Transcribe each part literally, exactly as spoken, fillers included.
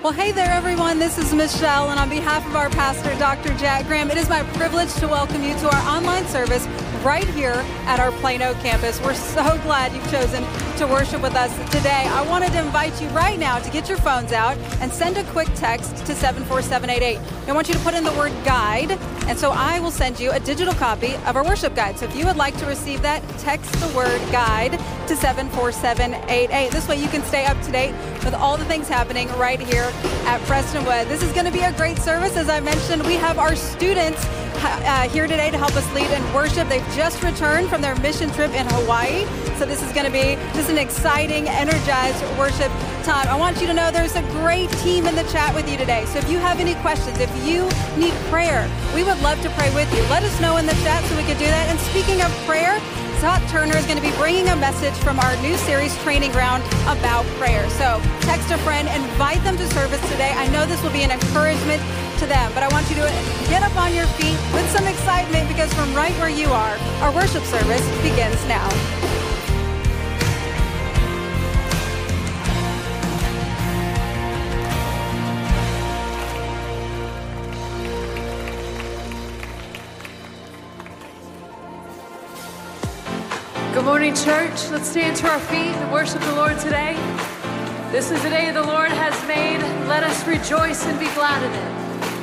Well, hey there, everyone. This is Michelle, and on behalf of our pastor, Doctor Jack Graham, it is my privilege to welcome you to our online service right here at our Plano campus. We're so glad you've chosen to worship with us today. I wanted to invite you right now to get your phones out and send a quick text to seven four seven eight eight. I want you to put in the word guide, and so I will send you a digital copy of our worship guide. So if you would like to receive that, text the word guide to seven four seven eight eight. This way you can stay up to date with all the things happening right here at Prestonwood. This is going to be a great service. As I mentioned, we have our students uh, here today to help us lead in worship. They've just returned from their mission trip in Hawaii. So this is going to be just an exciting, energized worship time. I want you to know there's a great team in the chat with you today. So if you have any questions, if you need prayer, we would love to pray with you. Let us know in the chat so we can do that. And speaking of prayer, Scott Turner is going to be bringing a message from our new series, Training Ground, about prayer. So text a friend, invite them to service today. I know this will be an encouragement to them, but I want you to get up on your feet with some excitement, because from right where you are, our worship service begins now. Good morning, church. Let's stand to our feet and worship the Lord today. This is the day the Lord has made. Let us rejoice and be glad in it.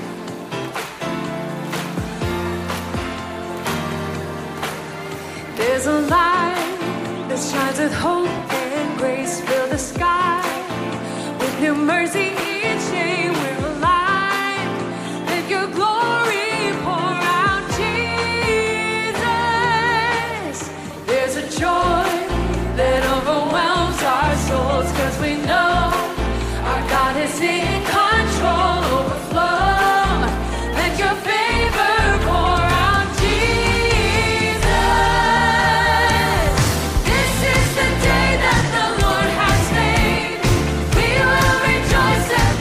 There's a light that shines with hope and grace. Fill the sky with new mercy each day. We're alive. Let your glory pour out, Jesus. There's a joy that overwhelms our souls, 'cause we know our God is in control. Overflow. Let your favor pour out, Jesus. This is the day that the Lord has made. We will rejoice and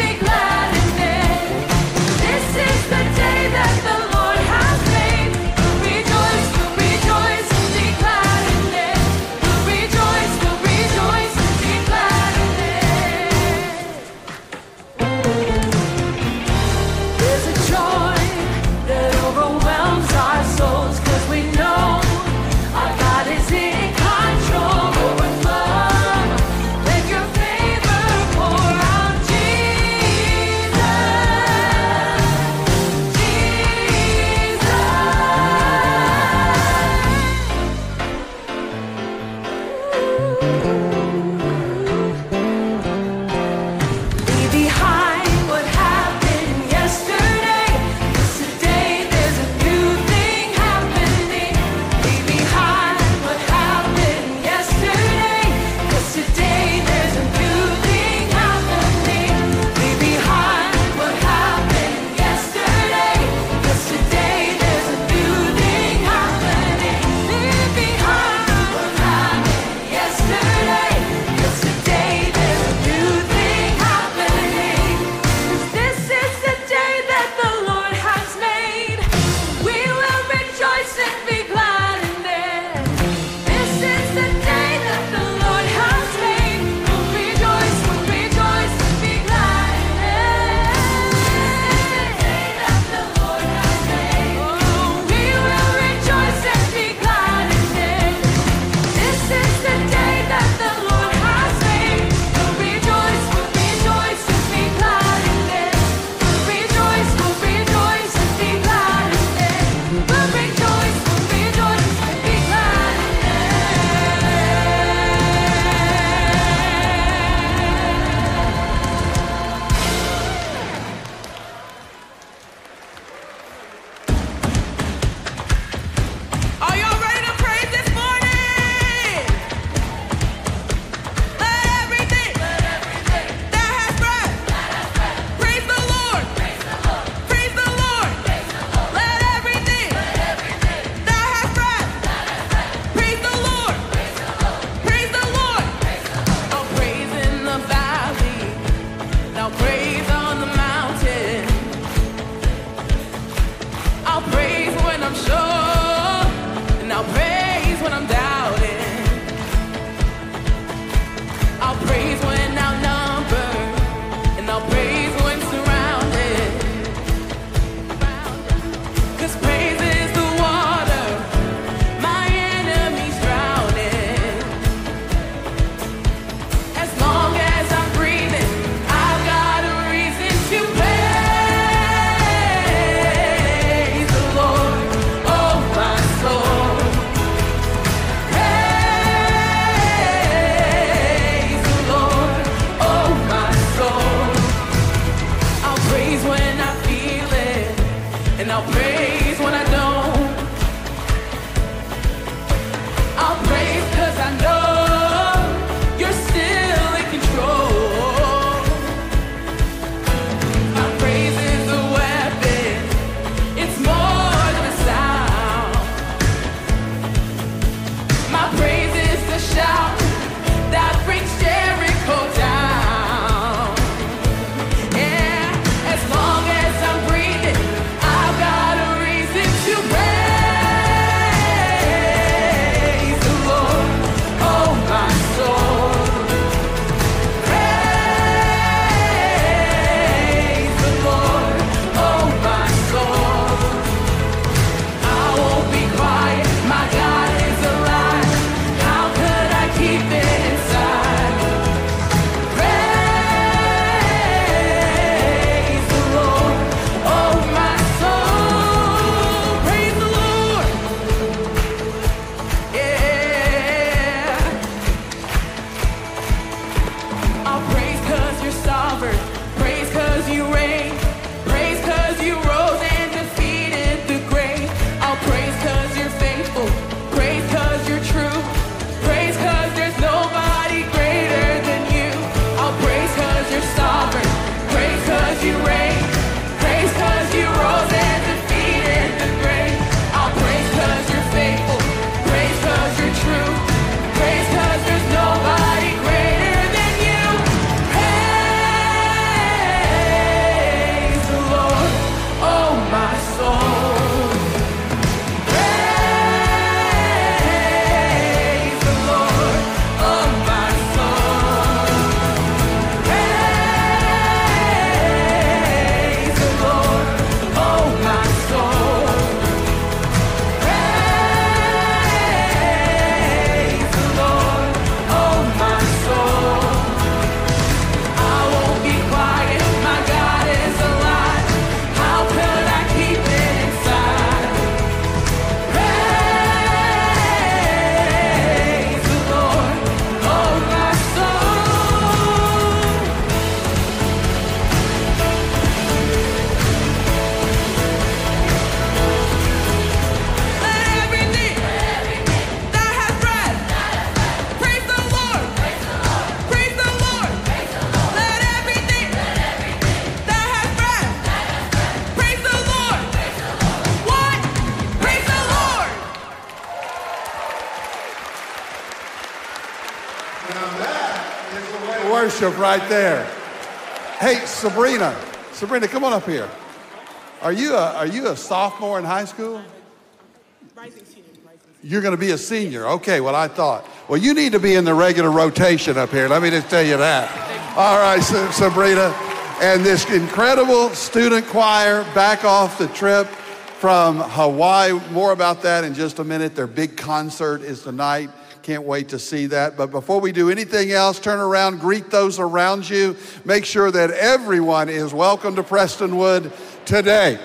Now that is the way to worship right there. Hey, Sabrina, Sabrina, come on up here. Are you a, are you a sophomore in high school? Rising senior. Rising senior. You're going to be a senior. Okay, well, I thought. Well, you need to be in the regular rotation up here. Let me just tell you that. All right, Sabrina. And this incredible student choir back off the trip from Hawaii. More about that in just a minute. Their big concert is tonight. Can't wait to see that. But before we do anything else, turn around, greet those around you. Make sure that everyone is welcome to Prestonwood today.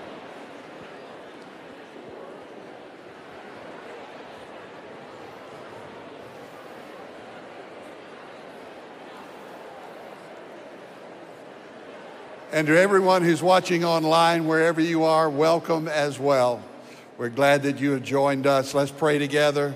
And to everyone who's watching online, wherever you are, welcome as well. We're glad that you have joined us. Let's pray together.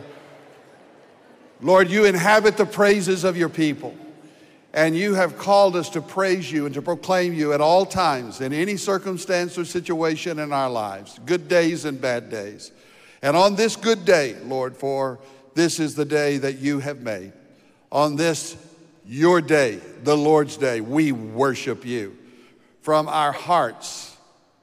Lord, you inhabit the praises of your people, and you have called us to praise you and to proclaim you at all times, in any circumstance or situation in our lives, good days and bad days. And on this good day, Lord, for this is the day that you have made, on this your day, the Lord's day, we worship you. From our hearts,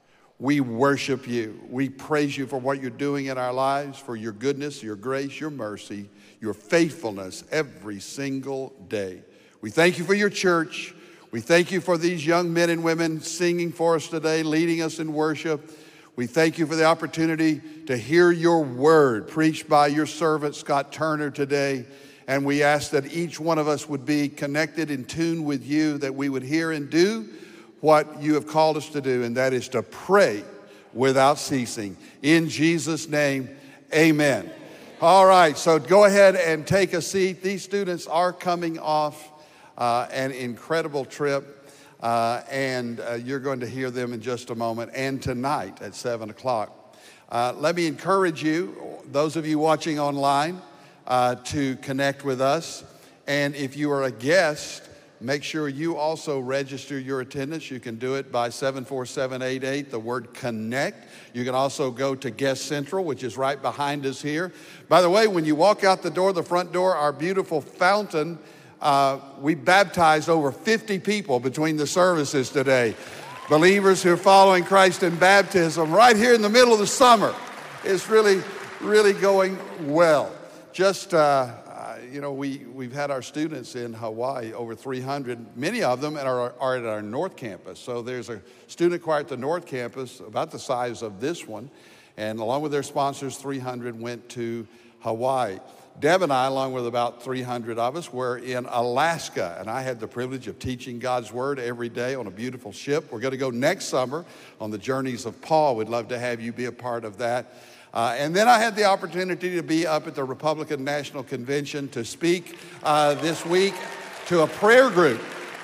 we worship you. We praise you for what you're doing in our lives, for your goodness, your grace, your mercy, your faithfulness every single day. We thank you for your church. We thank you for these young men and women singing for us today, leading us in worship. We thank you for the opportunity to hear your word preached by your servant, Scott Turner, today. And we ask that each one of us would be connected in tune with you, that we would hear and do what you have called us to do, and that is to pray without ceasing. In Jesus' name, amen. All right, so go ahead and take a seat. These students are coming off uh, an incredible trip, uh, and uh, you're going to hear them in just a moment, and tonight at seven o'clock. Uh, let me encourage you, those of you watching online, uh, to connect with us. And if you are a guest, make sure you also register your attendance. You can do it by seven four seven eight eight, the word connect. You can also go to Guest Central, which is right behind us here. By the way, when you walk out the door, the front door, our beautiful fountain, uh, we baptized over fifty people between the services today. Believers who are following Christ in baptism right here in the middle of the summer. It's really, really going well. Just, uh, You know, we, we've had our students in Hawaii, over three hundred. Many of them are, are at our North Campus. So there's a student choir at the North Campus, about the size of this one. And along with their sponsors, three hundred went to Hawaii. Deb and I, along with about three hundred of us, were in Alaska. And I had the privilege of teaching God's Word every day on a beautiful ship. We're going to go next summer on the Journeys of Paul. We'd love to have you be a part of that. Uh, and then I had the opportunity to be up at the Republican National Convention to speak uh, this week to a prayer group.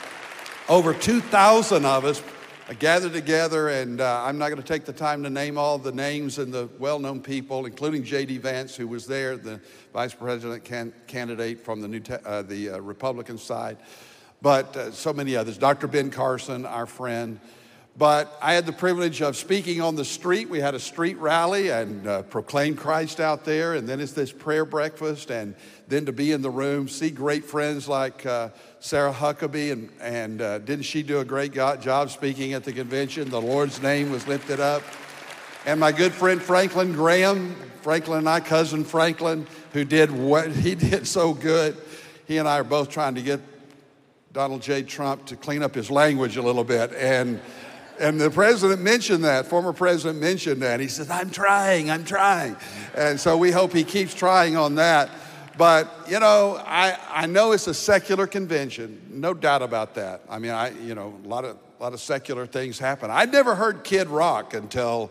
Over two thousand of us gathered together, and uh, I'm not going to take the time to name all the names and the well-known people, including J D Vance, who was there, the vice president can- candidate from the, new te- uh, the uh, Republican side, but uh, so many others. Doctor Ben Carson, our friend. But I had the privilege of speaking on the street. We had a street rally and uh, proclaimed Christ out there. And then it's this prayer breakfast. And then to be in the room, see great friends like uh, Sarah Huckabee. And, and uh, didn't she do a great go- job speaking at the convention? The Lord's name was lifted up. And my good friend Franklin Graham, Franklin and I, cousin Franklin, who did what he did so good. He and I are both trying to get Donald J. Trump to clean up his language a little bit. And And the president mentioned that, former president mentioned that. He said, I'm trying, I'm trying. And so we hope he keeps trying on that. But, you know, I, I know it's a secular convention, no doubt about that. I mean, I, you know, a lot of, a lot of secular things happen. I'd never heard Kid Rock until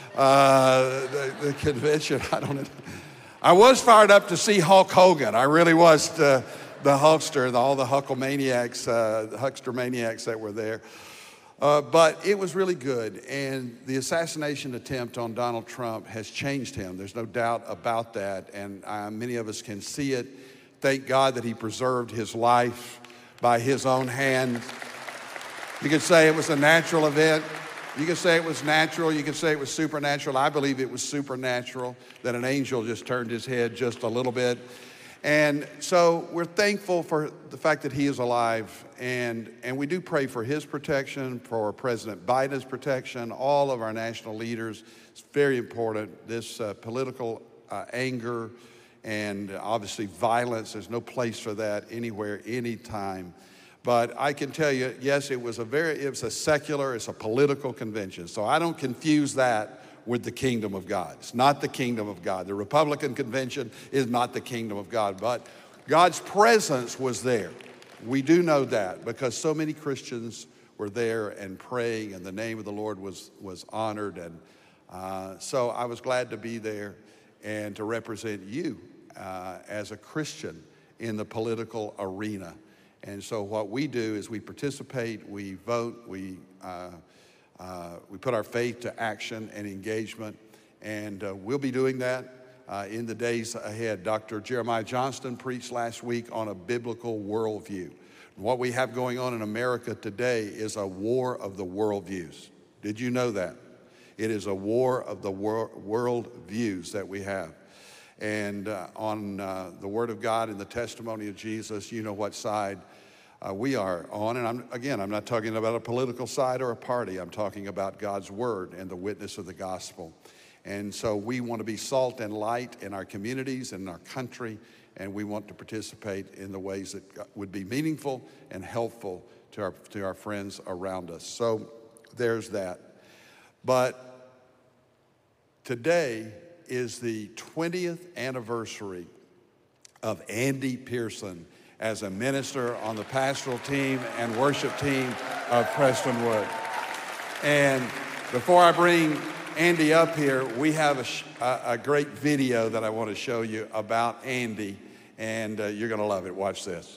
uh, the, the convention. I don't know. I was fired up to see Hulk Hogan. I really was, the, the Hulkster, the, all the Hulkamaniacs, uh, the Huckster maniacs that were there. Uh, but it was really good, and the assassination attempt on Donald Trump has changed him. There's no doubt about that, and uh, many of us can see it. Thank God that he preserved his life by his own hand. You could say it was a natural event. You could say it was natural. You could say it was supernatural. I believe it was supernatural, that an angel just turned his head just a little bit. And so we're thankful for the fact that he is alive, and, and we do pray for his protection, for President Biden's protection, all of our national leaders. It's very important. This uh, political uh, anger and obviously violence, there's no place for that anywhere, anytime. But I can tell you, yes, it was a very, it was a secular, it's a political convention. So I don't confuse that with the kingdom of God. It's not the kingdom of God. The Republican convention is not the kingdom of God, but God's presence was there. We do know that because so many Christians were there and praying, and the name of the Lord was, was honored. And uh, so I was glad to be there and to represent you uh, as a Christian in the political arena. And so what we do is we participate, we vote, we uh, Uh, we put our faith to action and engagement, and uh, we'll be doing that uh, in the days ahead. Doctor Jeremiah Johnston preached last week on a biblical worldview. What we have going on in America today is a war of the worldviews. Did you know that? It is a war of the wor- worldviews that we have. And uh, on uh, the Word of God and the testimony of Jesus, you know what side Uh, we are on. And I'm, again, I'm not talking about a political side or a party. I'm talking about God's word and the witness of the gospel. And so we want to be salt and light in our communities and in our country, and we want to participate in the ways that would be meaningful and helpful to our, to our friends around us. So there's that. But today is the twentieth anniversary of Andy Pearson as a minister on the pastoral team and worship team of Prestonwood. And before I bring Andy up here, we have a, a, a great video that I want to show you about Andy, and uh, you're going to love it. Watch this.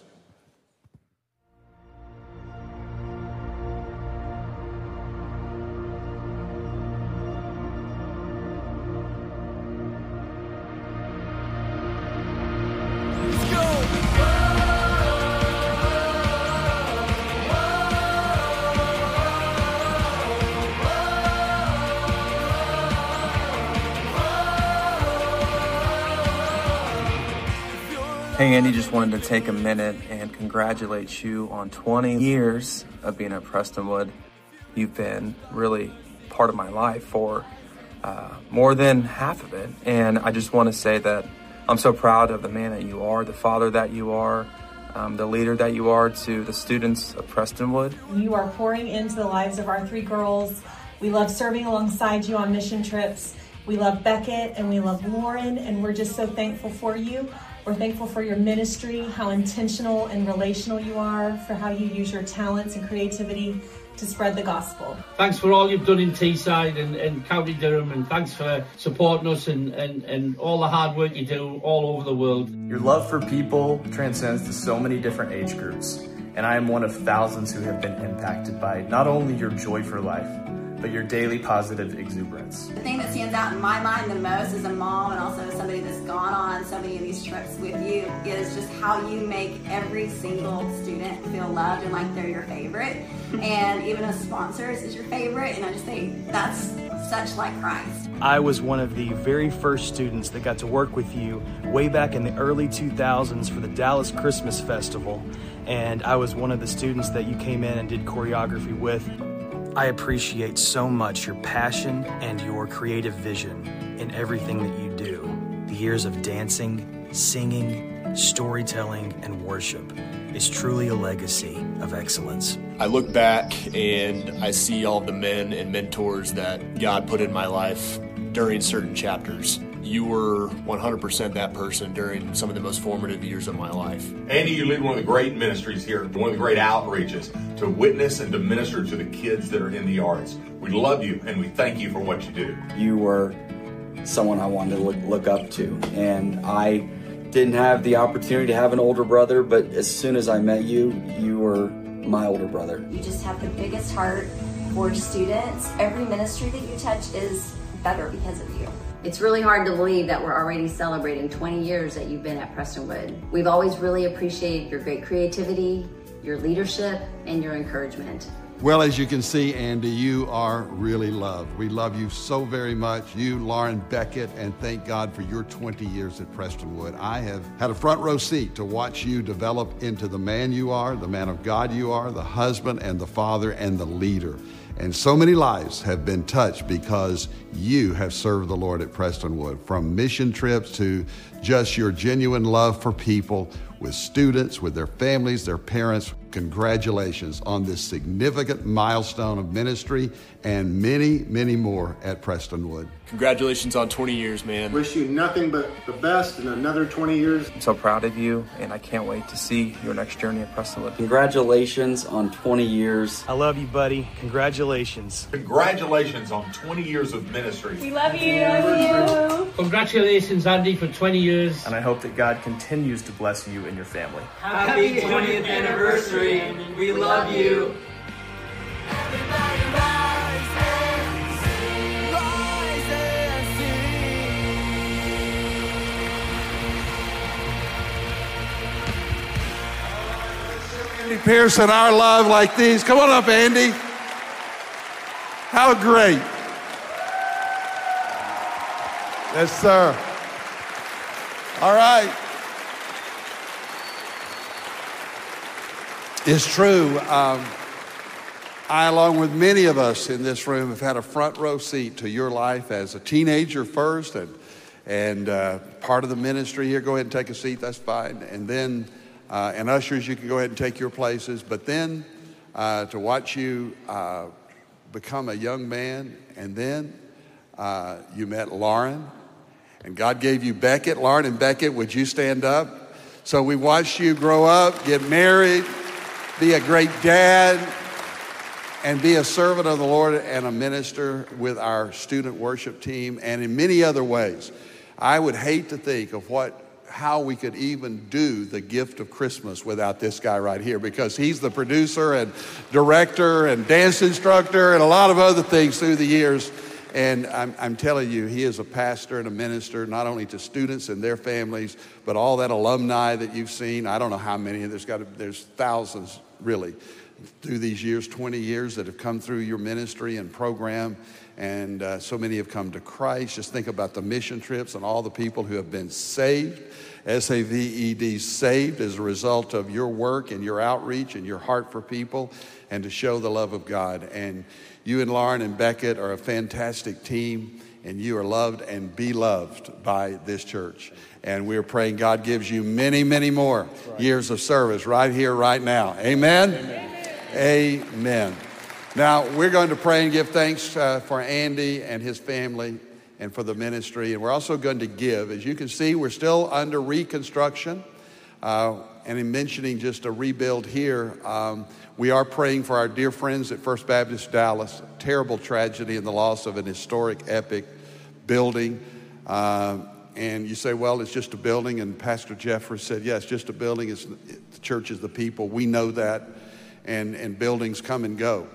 Hey Andy, just wanted to take a minute and congratulate you on twenty years of being at Prestonwood. You've been really part of my life for uh, more than half of it. And I just want to say that I'm so proud of the man that you are, the father that you are, um, the leader that you are to the students of Prestonwood. You are pouring into the lives of our three girls. We love serving alongside you on mission trips. We love Beckett and we love Lauren, and we're just so thankful for you. We're thankful for your ministry, how intentional and relational you are, for how you use your talents and creativity to spread the gospel. Thanks for all you've done in Teesside and, and County Durham, and thanks for supporting us and, and, and all the hard work you do all over the world. Your love for people transcends to so many different age groups, and I am one of thousands who have been impacted by not only your joy for life, but your daily positive exuberance. The thing that stands out in my mind the most as a mom and also somebody that's gone on so many of these trips with you is just how you make every single student feel loved and like they're your favorite. And even as sponsors is your favorite, and I just think that's such like Christ. I was one of the very first students that got to work with you way back in the early two thousands for the Dallas Christmas Festival. And I was one of the students that you came in and did choreography with. I appreciate so much your passion and your creative vision in everything that you do. The years of dancing, singing, storytelling, and worship is truly a legacy of excellence. I look back and I see all the men and mentors that God put in my life during certain chapters. You were one hundred percent that person during some of the most formative years of my life. Andy, you lead one of the great ministries here, one of the great outreaches to witness and to minister to the kids that are in the arts. We love you and we thank you for what you do. You were someone I wanted to look, look up to, and I didn't have the opportunity to have an older brother, but as soon as I met you, you were my older brother. You just have the biggest heart for students. Every ministry that you touch is better because of you. It's really hard to believe that we're already celebrating twenty years that you've been at Prestonwood. We've always really appreciated your great creativity, your leadership, and your encouragement. Well, as you can see, Andy, you are really loved. We love you so very much. You, Lauren Beckett, and thank God for your twenty years at Prestonwood. I have had a front row seat to watch you develop into the man you are, the man of God you are, the husband and the father and the leader. And so many lives have been touched because you have served the Lord at Prestonwood, from mission trips to just your genuine love for people, with students, with their families, their parents. Congratulations on this significant milestone of ministry and many, many more at Prestonwood. Congratulations on twenty years, man. Wish you nothing but the best in another twenty years. I'm so proud of you, and I can't wait to see your next journey at Prestonwood. Congratulations on twenty years. I love you, buddy. Congratulations. Congratulations on twenty years of ministry. We love you. Love you. Congratulations, Andy, for twenty years. And I hope that God continues to bless you and your family. Happy twentieth anniversary. We love you. Everybody rise and sing. Rise and sing. Andy Pearson, our love like these. Come on up, Andy. How great. Yes, sir. All right. It's true. Um, I, along with many of us in this room, have had a front row seat to your life as a teenager first, and and uh, part of the ministry here. Go ahead and take a seat. That's fine. And then, uh, and ushers, you can go ahead and take your places. But then, uh, to watch you uh, become a young man, and then uh, you met Lauren, and God gave you Beckett. Lauren and Beckett, would you stand up? So we watched you grow up, get married, be a great dad, and be a servant of the Lord and a minister with our student worship team, and in many other ways. I would hate to think of what, how we could even do the gift of Christmas without this guy right here, because he's the producer and director and dance instructor and a lot of other things through the years. And I'm, I'm telling you, he is a pastor and a minister, not only to students and their families, but all that alumni that you've seen. I don't know how many, there's got to, there's thousands really through these years, twenty years, that have come through your ministry and program. And uh, so many have come to Christ. Just think about the mission trips and all the people who have been saved, S A V E D, saved as a result of your work and your outreach and your heart for people and to show the love of God. And you and Lauren and Beckett are a fantastic team, and you are loved and beloved by this church. And we're praying God gives you many, many more right. years of service right here, right now. Amen? Amen. Amen. Now, we're going to pray and give thanks uh, for Andy and his family and for the ministry. And we're also going to give. As you can see, we're still under reconstruction. Uh, and in mentioning just a rebuild here, um, we are praying for our dear friends at First Baptist Dallas. Terrible tragedy and the loss of an historic, epic building. Uh, and you say, well, it's just a building. And Pastor Jeffress said, yes, yeah, just a building. It's, it, the church is the people. We know that. And, and buildings come and go.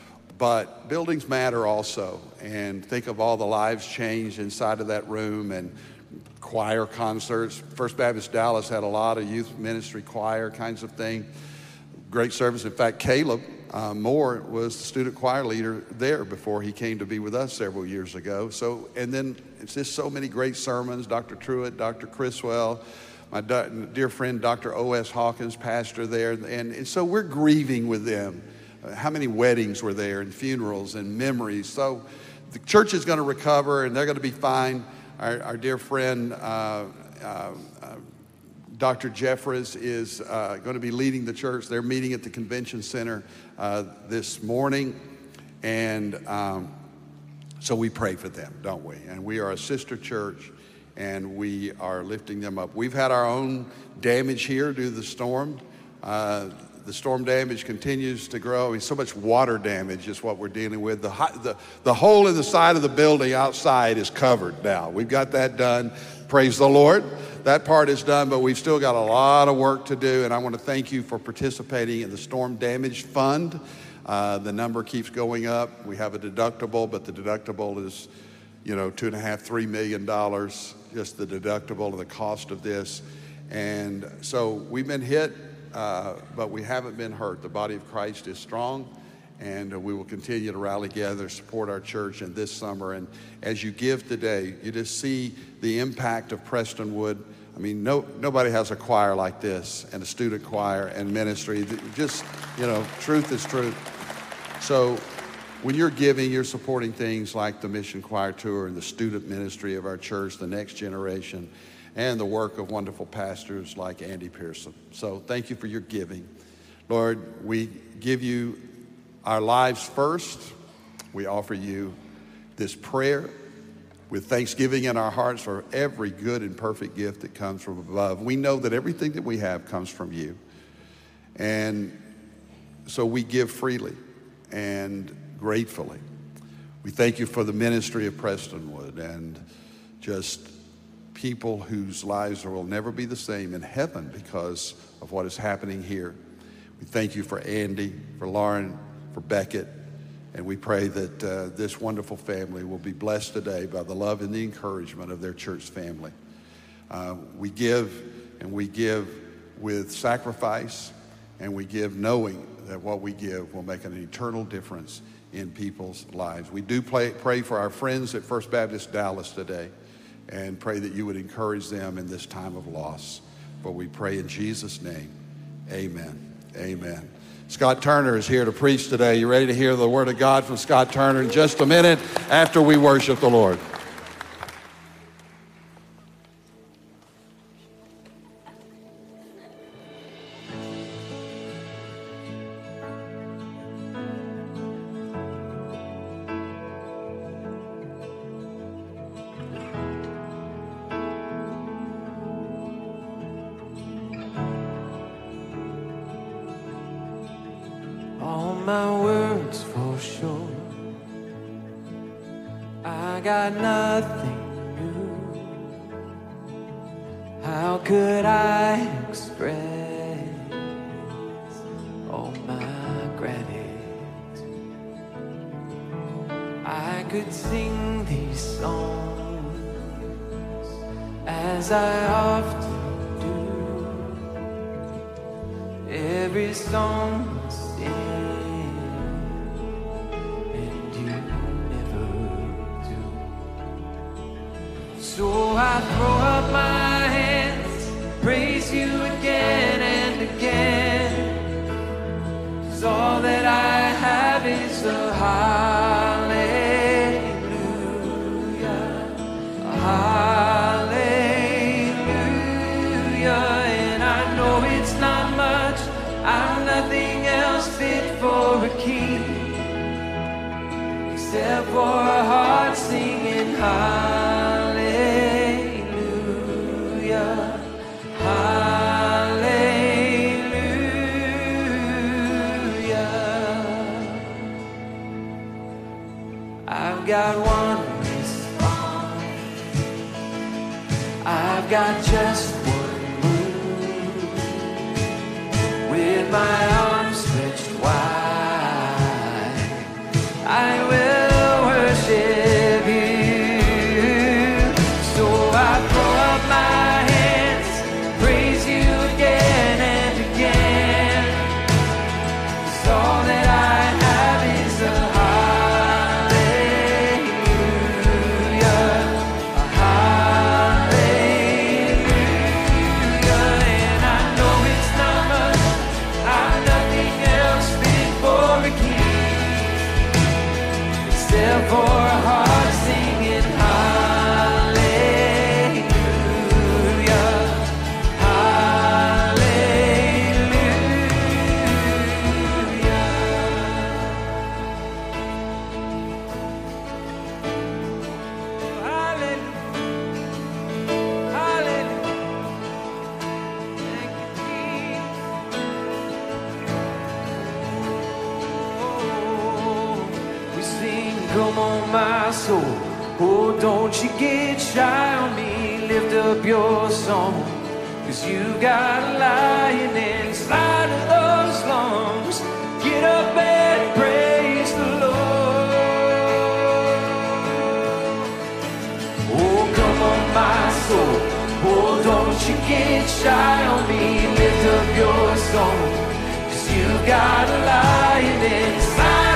But buildings matter also. And think of all the lives changed inside of that room, and choir concerts. First Baptist Dallas had a lot of youth ministry choir kinds of thing. Great service. In fact, Caleb uh, Moore was the student choir leader there before he came to be with us several years ago. So, and then it's just so many great sermons. Doctor Truitt, Doctor Criswell, my do- dear friend Doctor O S Hawkins, pastor there. And, and so we're grieving with them. Uh, how many weddings were there, and funerals and memories. So the church is going to recover, and they're going to be fine. Our, our dear friend uh, uh, uh, Doctor Jeffress is uh, going to be leading the church. They're meeting at the convention center uh, this morning. And um, so we pray for them, don't we? And we are a sister church, and we are lifting them up. We've had our own damage here due to the storm. Uh, the storm damage continues to grow. I mean, so much water damage is what we're dealing with. The, the, the hole in the side of the building outside is covered now. We've got that done. Praise the Lord. That part is done, but we've still got a lot of work to do, and I want to thank you for participating in the Storm Damage Fund. Uh, the number keeps going up. We have a deductible, but the deductible is, you know, two and a half, three million dollars, just the deductible and the cost of this. And so we've been hit, uh, but we haven't been hurt. The body of Christ is strong, And uh, we will continue to rally together, support our church in this summer. And as you give today, you just see the impact of Prestonwood. I mean, no, nobody has a choir like this, and a student choir and ministry. Just, you know, truth is truth. So when you're giving, you're supporting things like the Mission Choir Tour and the student ministry of our church, the next generation, and the work of wonderful pastors like Andy Pearson. So thank you for your giving. Lord, we give you our lives first. We offer you this prayer with thanksgiving in our hearts for every good and perfect gift that comes from above. We know that everything that we have comes from you. And so we give freely and gratefully. We thank you for the ministry of Prestonwood and just people whose lives will never be the same in heaven because of what is happening here. We thank you for Andy, for Lauren, for Beckett, and we pray that uh, this wonderful family will be blessed today by the love and the encouragement of their church family. Uh, we give, and we give with sacrifice, and we give knowing that what we give will make an eternal difference in people's lives. We do play, pray for our friends at First Baptist Dallas today, and pray that you would encourage them in this time of loss. For we pray in Jesus' name, amen. Amen. Scott Turner is here to preach today. You ready to hear the word of God from Scott Turner in just a minute after we worship the Lord? All my words fall short. I got nothing new. How could I express all my gratitude? I could sing these songs as I often do. Every song must end, and you never do. So I throw up my hands, praise you again and again. 'Cause all that I have is a hallelujah, a hallelujah. And I know it's not much, I'm nothing else fit for a king, except for a heart singing hallelujah, hallelujah. I've got one response, I've got just one move, with my arms stretched wide, I will worship you. So I throw up my hands, praise you again and again. 'Cause all that I have is a hallelujah, a hallelujah. And I know it's not much, I'm nothing else fit for a king, except for a heart singing hallelujah, hallelujah, hallelujah. Thank you, Jesus. We sing, come on my soul, oh don't you get shy on me, lift up your song, 'cause you got a lion inside of those lungs. Get up and praise the Lord. Oh come on my soul, oh don't you get shy on me, lift up your song, 'cause you got a lion inside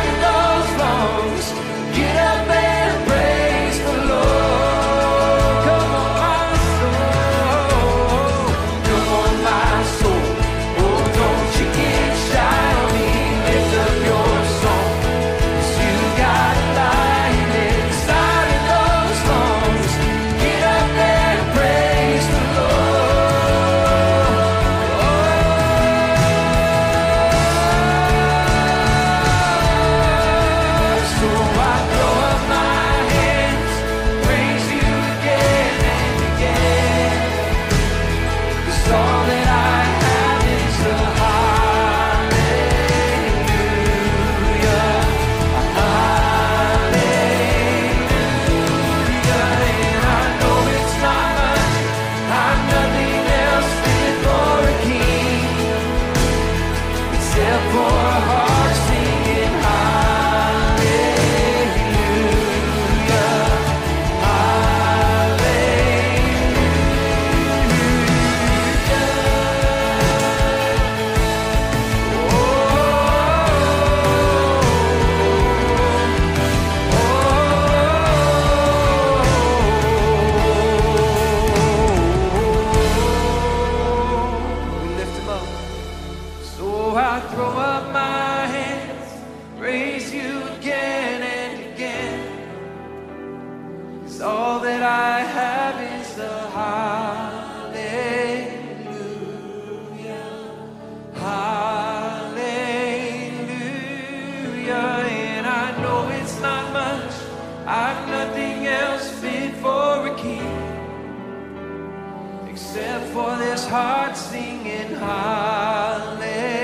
heart singing hallelujah,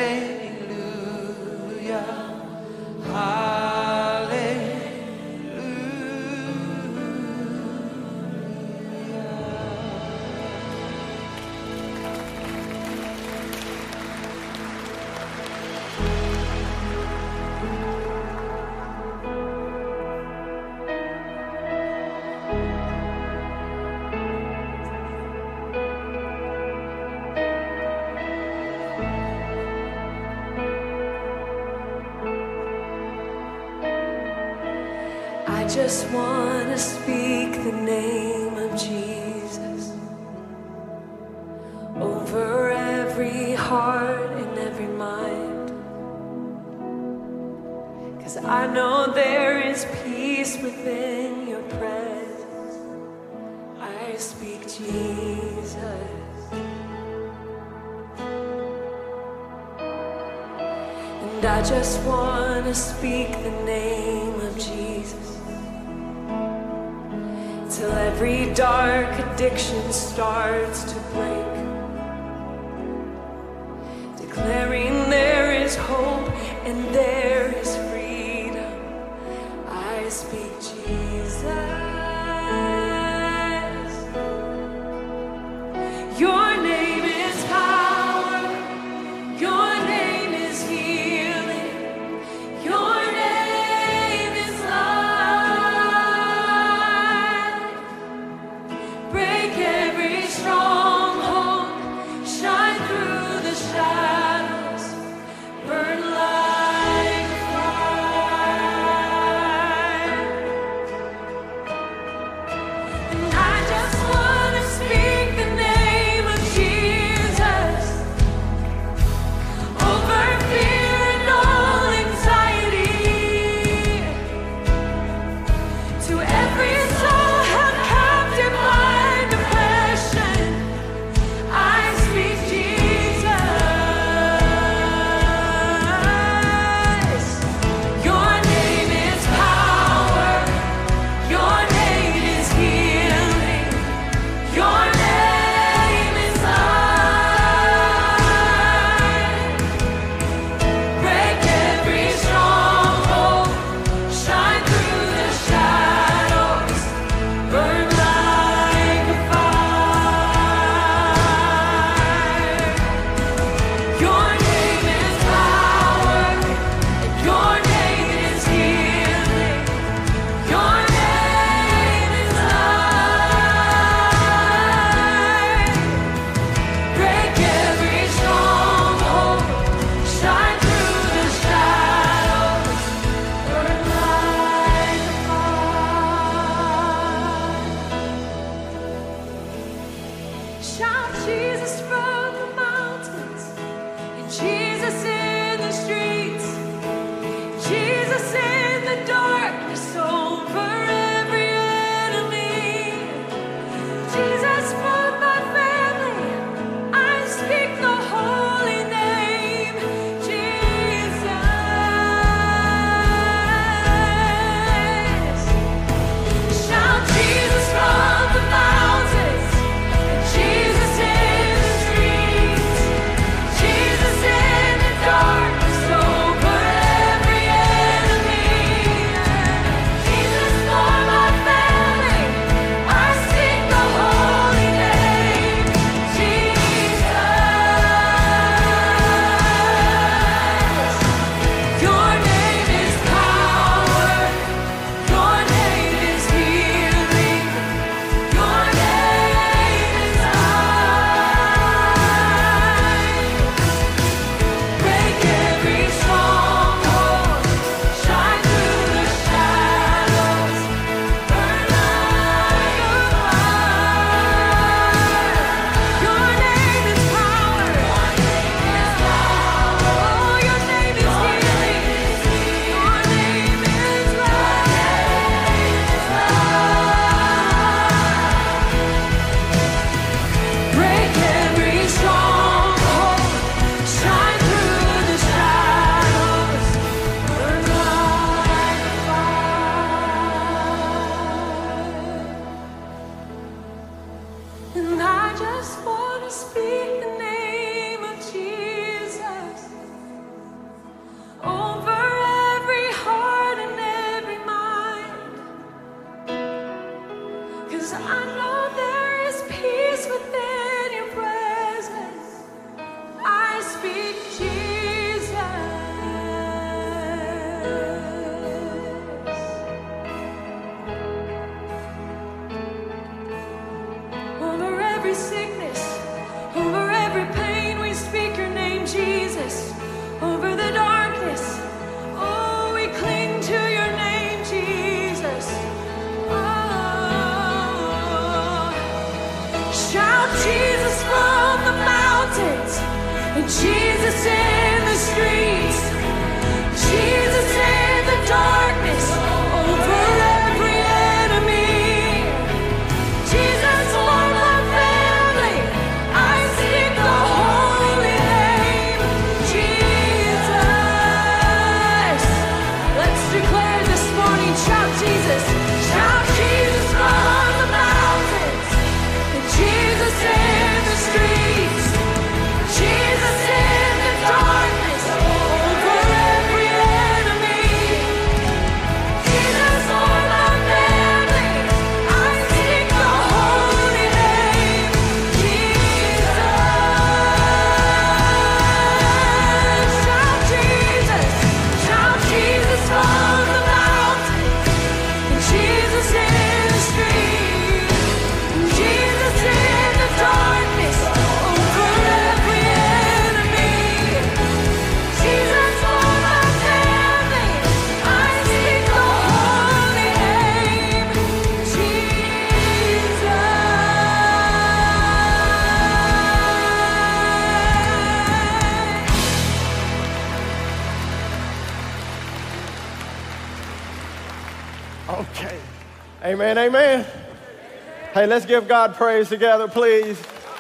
hallelujah. I just want to speak the name of Jesus over every heart and every mind, 'cause I know there is peace within your presence. I speak Jesus. And I just want to speak the name of Jesus till every dark addiction starts to break, declaring there is hope and there is freedom. I speak Jesus. Your name is power. Your name is healing. Your name is life. Break every stronghold. Amen, amen. Hey, let's give God praise together, please.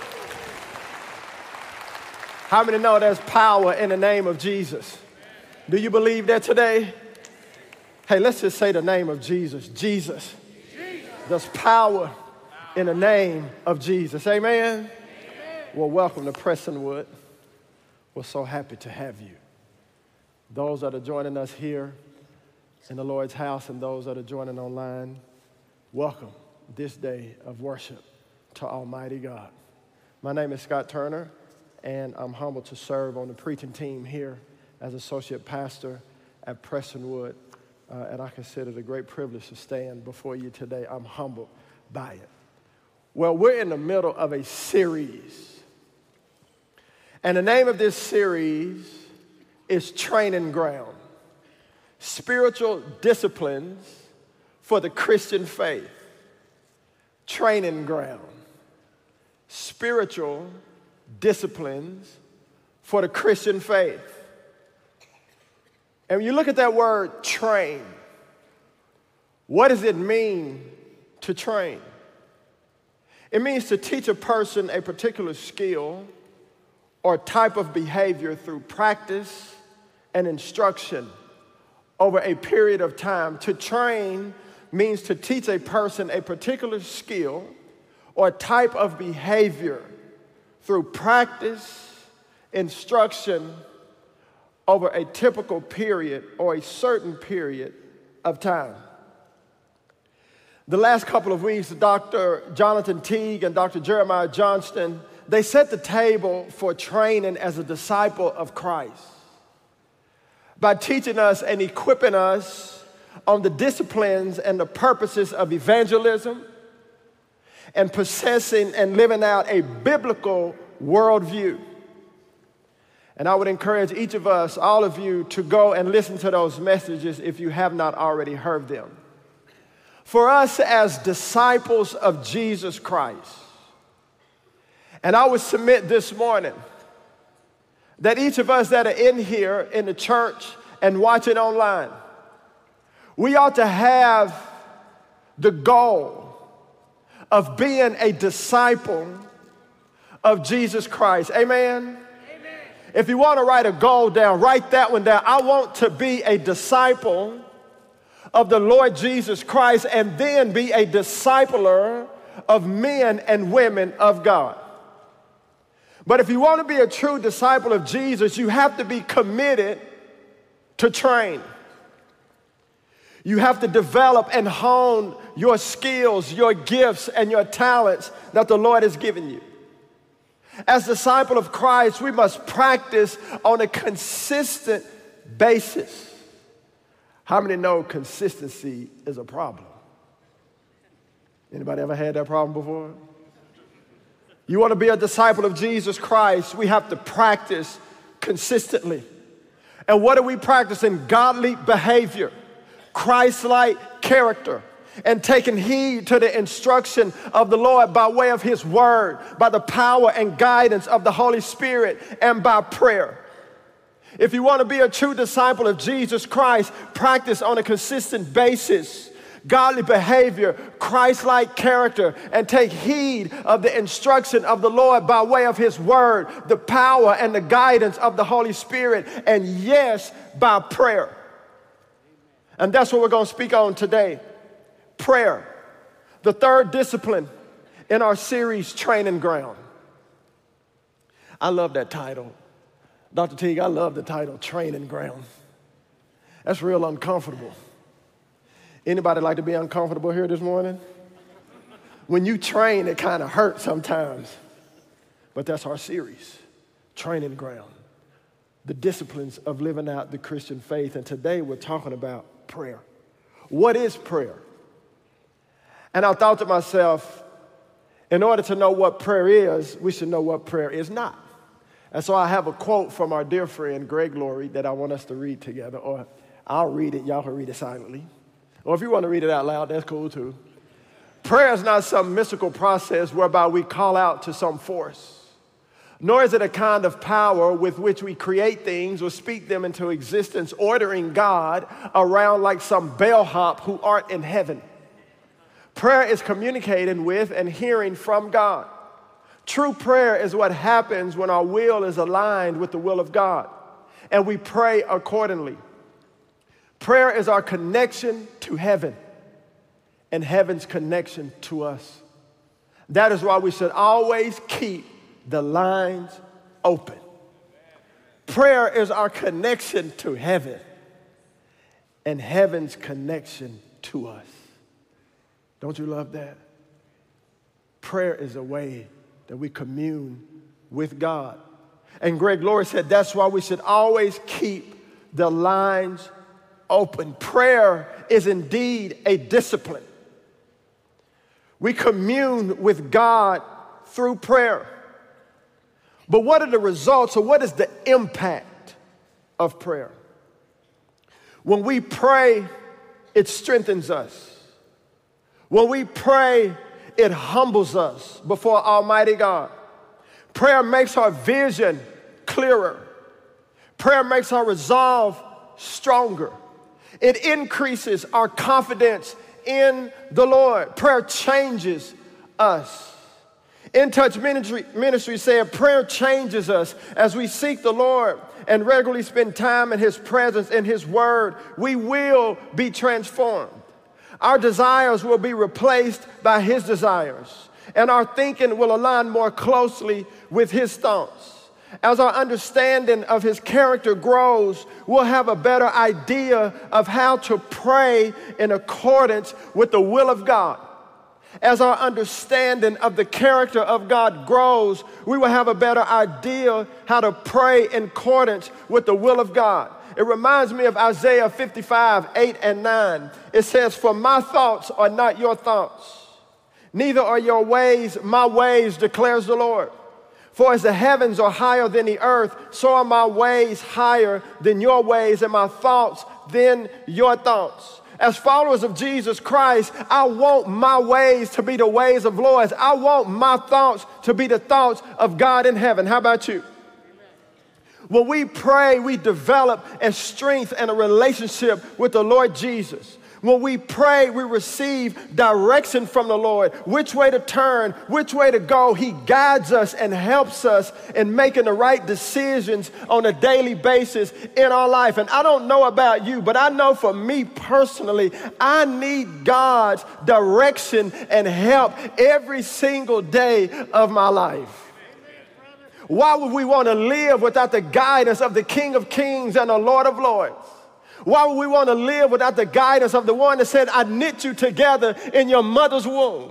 How many know there's power in the name of Jesus? Do you believe that today? Hey, let's just say the name of Jesus. Jesus. There's power in the name of Jesus. Amen? Well, welcome to Prestonwood. We're so happy to have you. Those that are joining us here in the Lord's house and those that are joining online, welcome this day of worship to Almighty God. My name is Scott Turner, and I'm humbled to serve on the preaching team here as associate pastor at Prestonwood, uh, and I consider it a great privilege to stand before you today. I'm humbled by it. Well, we're in the middle of a series, and the name of this series is Training Ground, Spiritual Disciplines for the Christian Faith. Training Ground, Spiritual Disciplines for the Christian Faith. And when you look at that word train, what does it mean to train? It means to teach a person a particular skill or type of behavior through practice and instruction over a period of time. To train means to teach a person a particular skill or type of behavior through practice, instruction over a typical period or a certain period of time. The last couple of weeks, Doctor Jonathan Teague and Doctor Jeremiah Johnston, they set the table for training as a disciple of Christ by teaching us and equipping us on the disciplines and the purposes of evangelism and possessing and living out a biblical worldview. And I would encourage each of us, all of you, to go and listen to those messages if you have not already heard them. For us as disciples of Jesus Christ, and I would submit this morning that each of us that are in here in the church and watching online, we ought to have the goal of being a disciple of Jesus Christ. Amen? Amen. If you want to write a goal down, write that one down. I want to be a disciple of the Lord Jesus Christ and then be a discipler of men and women of God. But if you want to be a true disciple of Jesus, you have to be committed to train. You have to develop and hone your skills, your gifts, and your talents that the Lord has given you. As disciples of Christ, we must practice on a consistent basis. How many know consistency is a problem? Anybody ever had that problem before? You want to be a disciple of Jesus Christ, we have to practice consistently. And what are we practicing? Godly behavior, Christ-like character, and taking heed to the instruction of the Lord by way of His Word, by the power and guidance of the Holy Spirit, and by prayer. If you want to be a true disciple of Jesus Christ, practice on a consistent basis godly behavior, Christ-like character, and take heed of the instruction of the Lord by way of His Word, the power and the guidance of the Holy Spirit, and yes, by prayer. And that's what we're going to speak on today. Prayer, the third discipline in our series, Training Ground. I love that title. Doctor Teague, I love the title, Training Ground. That's real uncomfortable. Anybody like to be uncomfortable here this morning? When you train, it kind of hurts sometimes. But that's our series, Training Ground, the disciplines of living out the Christian faith. And today we're talking about prayer. What is prayer? And I thought to myself, in order to know what prayer is, we should know what prayer is not. And so I have a quote from our dear friend, Greg Laurie, that I want us to read together. Or I'll read it. Y'all can read it silently. Or if you want to read it out loud, that's cool too. Prayer is not some mystical process whereby we call out to some force, nor is it a kind of power with which we create things or speak them into existence, ordering God around like some bellhop who aren't in heaven. Prayer is communicating with and hearing from God. True prayer is what happens when our will is aligned with the will of God, and we pray accordingly. Prayer is our connection to heaven and heaven's connection to us. That is why we should always keep the lines open. Prayer is our connection to heaven and heaven's connection to us. Don't you love that? Prayer is a way that we commune with God. And Greg Laurie said that's why we should always keep the lines open. Prayer is indeed a discipline. We commune with God through prayer. But what are the results, or what is the impact of prayer? When we pray, it strengthens us. When we pray, it humbles us before Almighty God. Prayer makes our vision clearer. Prayer makes our resolve stronger. It increases our confidence in the Lord. Prayer changes us. In Touch Ministry, Ministry said, prayer changes us as we seek the Lord and regularly spend time in His presence, in His Word. We will be transformed. Our desires will be replaced by His desires, and our thinking will align more closely with His thoughts. As our understanding of His character grows, we'll have a better idea of how to pray in accordance with the will of God. As our understanding of the character of God grows, we will have a better idea how to pray in accordance with the will of God. It reminds me of Isaiah fifty-five, eight and nine. It says, "For my thoughts are not your thoughts, neither are your ways my ways, declares the Lord. For as the heavens are higher than the earth, so are my ways higher than your ways, and my thoughts than your thoughts." As followers of Jesus Christ, I want my ways to be the ways of Lord. I want my thoughts to be the thoughts of God in heaven. How about you? When we pray, we develop a strength and a relationship with the Lord Jesus. When we pray, we receive direction from the Lord, which way to turn, which way to go. He guides us and helps us in making the right decisions on a daily basis in our life. And I don't know about you, but I know for me personally, I need God's direction and help every single day of my life. Why would we want to live without the guidance of the King of Kings and the Lord of Lords? Why would we want to live without the guidance of the one that said, "I knit you together in your mother's womb"?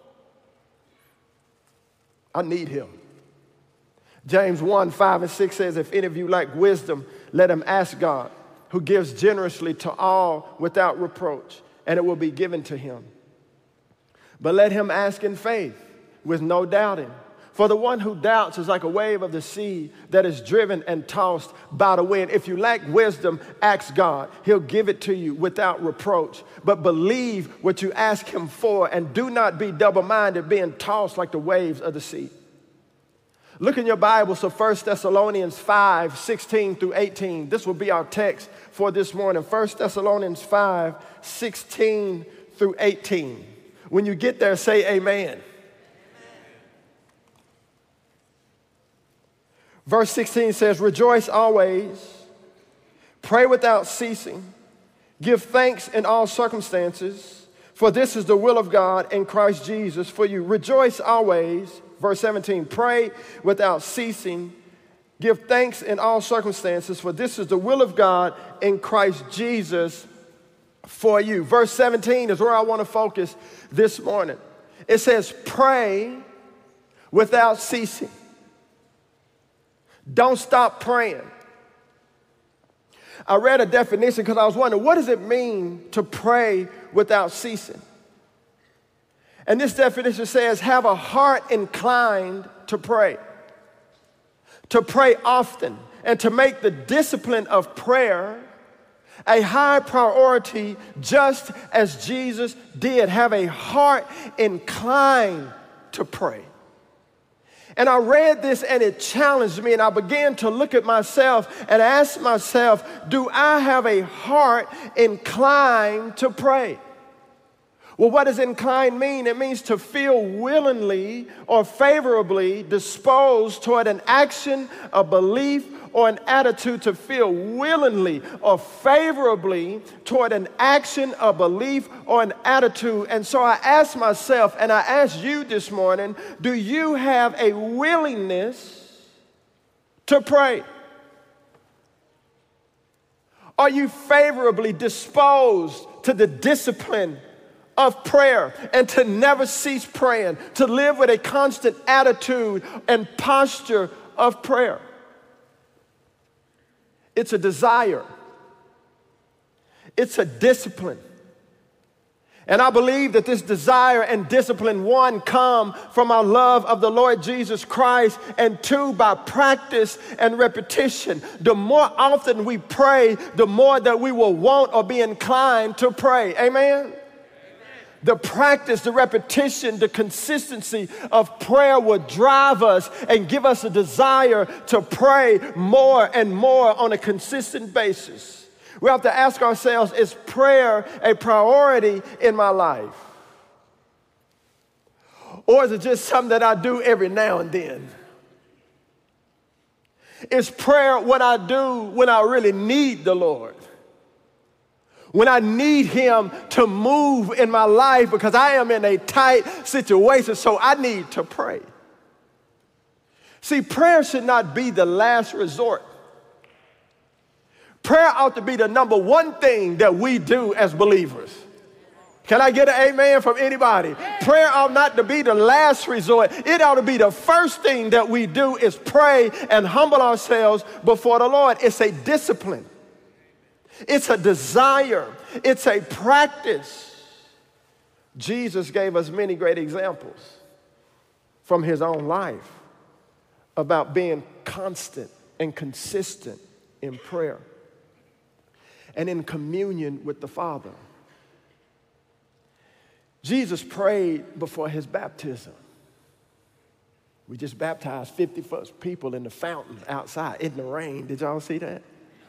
I need Him. James one, five and six says, "If any of you lack wisdom, let him ask God, who gives generously to all without reproach, and it will be given to him. But let him ask in faith with no doubting. For the one who doubts is like a wave of the sea that is driven and tossed by the wind. If you lack wisdom, ask God. He'll give it to you without reproach. But believe what you ask Him for, and do not be double-minded, being tossed like the waves of the sea." Look in your Bible, so First Thessalonians five, sixteen through eighteen. This will be our text for this morning. First Thessalonians five, sixteen through eighteen. When you get there, say amen. Verse sixteen says, "Rejoice always, pray without ceasing, give thanks in all circumstances, for this is the will of God in Christ Jesus for you." Rejoice always. Verse seventeen, "Pray without ceasing, give thanks in all circumstances, for this is the will of God in Christ Jesus for you." Verse seventeen is where I want to focus this morning. It says, pray without ceasing. Don't stop praying. I read a definition because I was wondering, what does it mean to pray without ceasing? And this definition says, have a heart inclined to pray, to pray often, and to make the discipline of prayer a high priority, just as Jesus did. Have a heart inclined to pray. And I read this and it challenged me, and I began to look at myself and ask myself, do I have a heart inclined to pray? Well, what does incline mean? It means to feel willingly or favorably disposed toward an action, a belief, or an attitude. To feel willingly or favorably toward an action, a belief, or an attitude. And so I ask myself, and I ask you this morning, do you have a willingness to pray? Are you favorably disposed to the discipline of prayer and to never cease praying, to live with a constant attitude and posture of prayer? It's a desire. It's a discipline. And I believe that this desire and discipline, one, come from our love of the Lord Jesus Christ, and two, by practice and repetition. The more often we pray, the more that we will want or be inclined to pray. Amen? The practice, the repetition, the consistency of prayer will drive us and give us a desire to pray more and more on a consistent basis. We have to ask ourselves, is prayer a priority in my life? Or is it just something that I do every now and then? Is prayer what I do when I really need the Lord? When I need him to move in my life because I am in a tight situation, so I need to pray. See, prayer should not be the last resort. Prayer ought to be the number one thing that we do as believers. Can I get an amen from anybody? Prayer ought not to be the last resort. It ought to be the first thing that we do is pray and humble ourselves before the Lord. It's a discipline. It's a desire. It's a practice. Jesus gave us many great examples from his own life about being constant and consistent in prayer and in communion with the Father. Jesus prayed before his baptism. We just baptized fifty people in the fountain outside in the rain. Did y'all see that?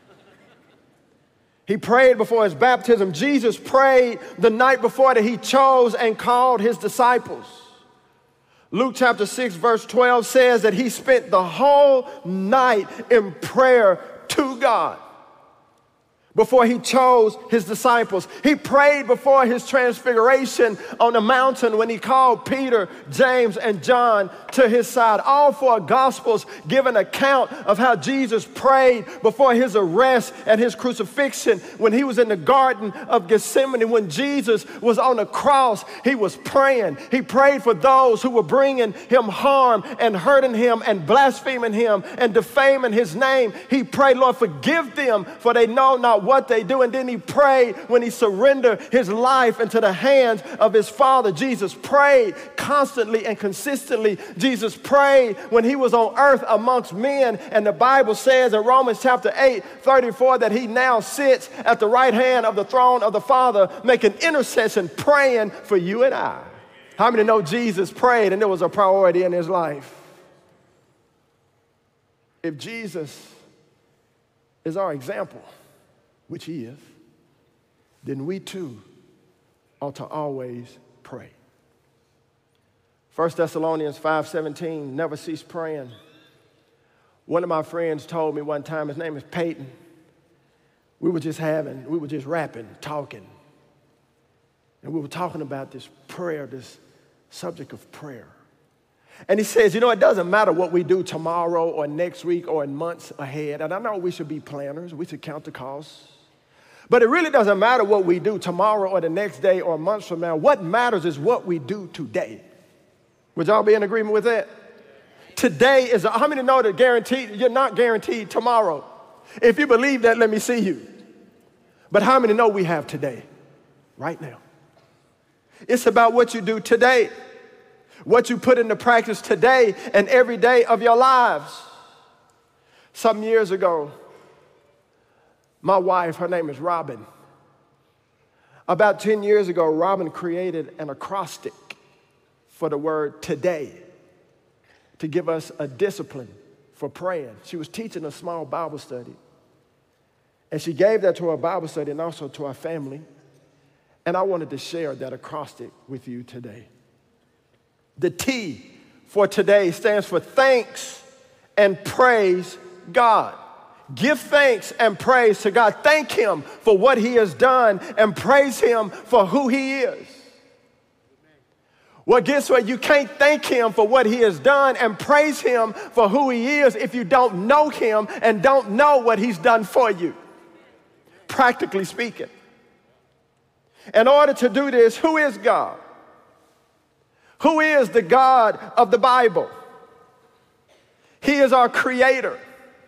He prayed before his baptism. Jesus prayed the night before that he chose and called his disciples. Luke chapter six, verse twelve says that he spent the whole night in prayer to God before he chose his disciples. He prayed before his transfiguration on the mountain when he called Peter, James, and John to his side. All four Gospels give an account of how Jesus prayed before his arrest and his crucifixion. When he was in the Garden of Gethsemane, when Jesus was on the cross, he was praying. He prayed for those who were bringing him harm and hurting him and blaspheming him and defaming his name. He prayed, Lord, forgive them, for they know not what they do. And then he prayed when he surrendered his life into the hands of his Father. Jesus prayed constantly and consistently. Jesus prayed when he was on earth amongst men. And the Bible says in Romans chapter eight, thirty-four, that he now sits at the right hand of the throne of the Father, making intercession, praying for you and I. How many know Jesus prayed and it was a priority in his life? If Jesus is our example, which he is, then we too ought to always pray. First Thessalonians five seventeen, never cease praying. One of my friends told me one time, his name is Peyton, we were just having, we were just rapping, talking. And we were talking about this prayer, this subject of prayer. And he says, you know, it doesn't matter what we do tomorrow or next week or in months ahead. And I know we should be planners. We should count the costs. But it really doesn't matter what we do tomorrow or the next day or months from now. What matters is what we do today. Would y'all be in agreement with that? Today is, a, how many know that guaranteed, you're not guaranteed tomorrow? If you believe that, let me see you. But how many know we have today, right now? It's about what you do today, what you put into practice today and every day of your lives. Some years ago, my wife, her name is Robin. About ten years ago, Robin created an acrostic for the word today to give us a discipline for praying. She was teaching a small Bible study. And she gave that to our Bible study and also to our family. And I wanted to share that acrostic with you today. The T for today stands for thanks and praise God. Give thanks and praise to God. Thank him for what he has done and praise him for who he is. Well, guess what? You can't thank him for what he has done and praise him for who he is if you don't know him and don't know what he's done for you, practically speaking. In order to do this, who is God? Who is the God of the Bible? He is our creator.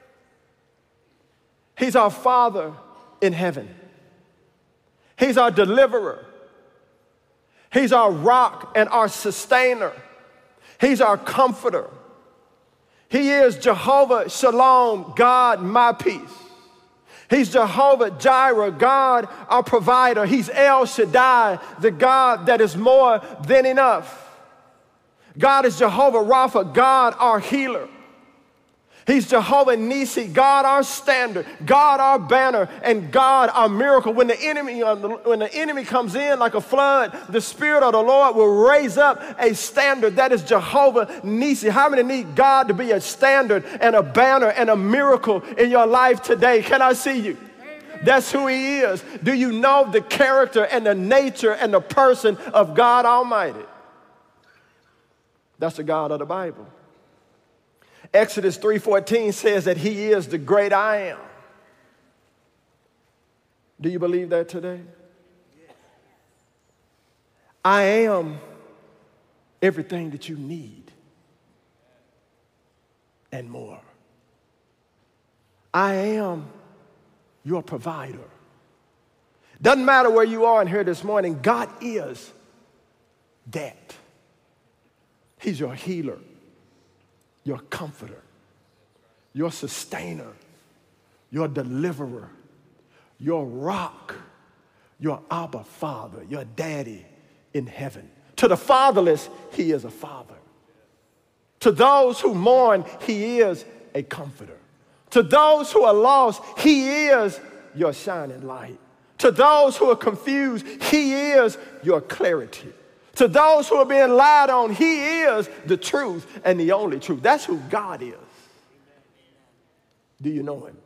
He's our Father in heaven. He's our deliverer. He's our rock and our sustainer. He's our comforter. He is Jehovah Shalom, God, my peace. He's Jehovah Jireh, God, our provider. He's El Shaddai, the God that is more than enough. God is Jehovah Rapha, God, our healer. He's Jehovah Nissi, God our standard, God our banner, and God our miracle. When the enemy, when the enemy comes in like a flood, the Spirit of the Lord will raise up a standard. That is Jehovah Nissi. How many need God to be a standard and a banner and a miracle in your life today? Can I see you? That's who he is. Do you know the character and the nature and the person of God Almighty? That's the God of the Bible. Exodus three fourteen says that he is the great I am. Do you believe that today? I am everything that you need and more. I am your provider. Doesn't matter where you are in here this morning, God is that. He's your healer, your comforter, your sustainer, your deliverer, your rock, your Abba Father, your daddy in heaven. To the fatherless, he is a father. To those who mourn, he is a comforter. To those who are lost, he is your shining light. To those who are confused, he is your clarity. To those who are being lied on, he is the truth and the only truth. That's who God is. Do you know him?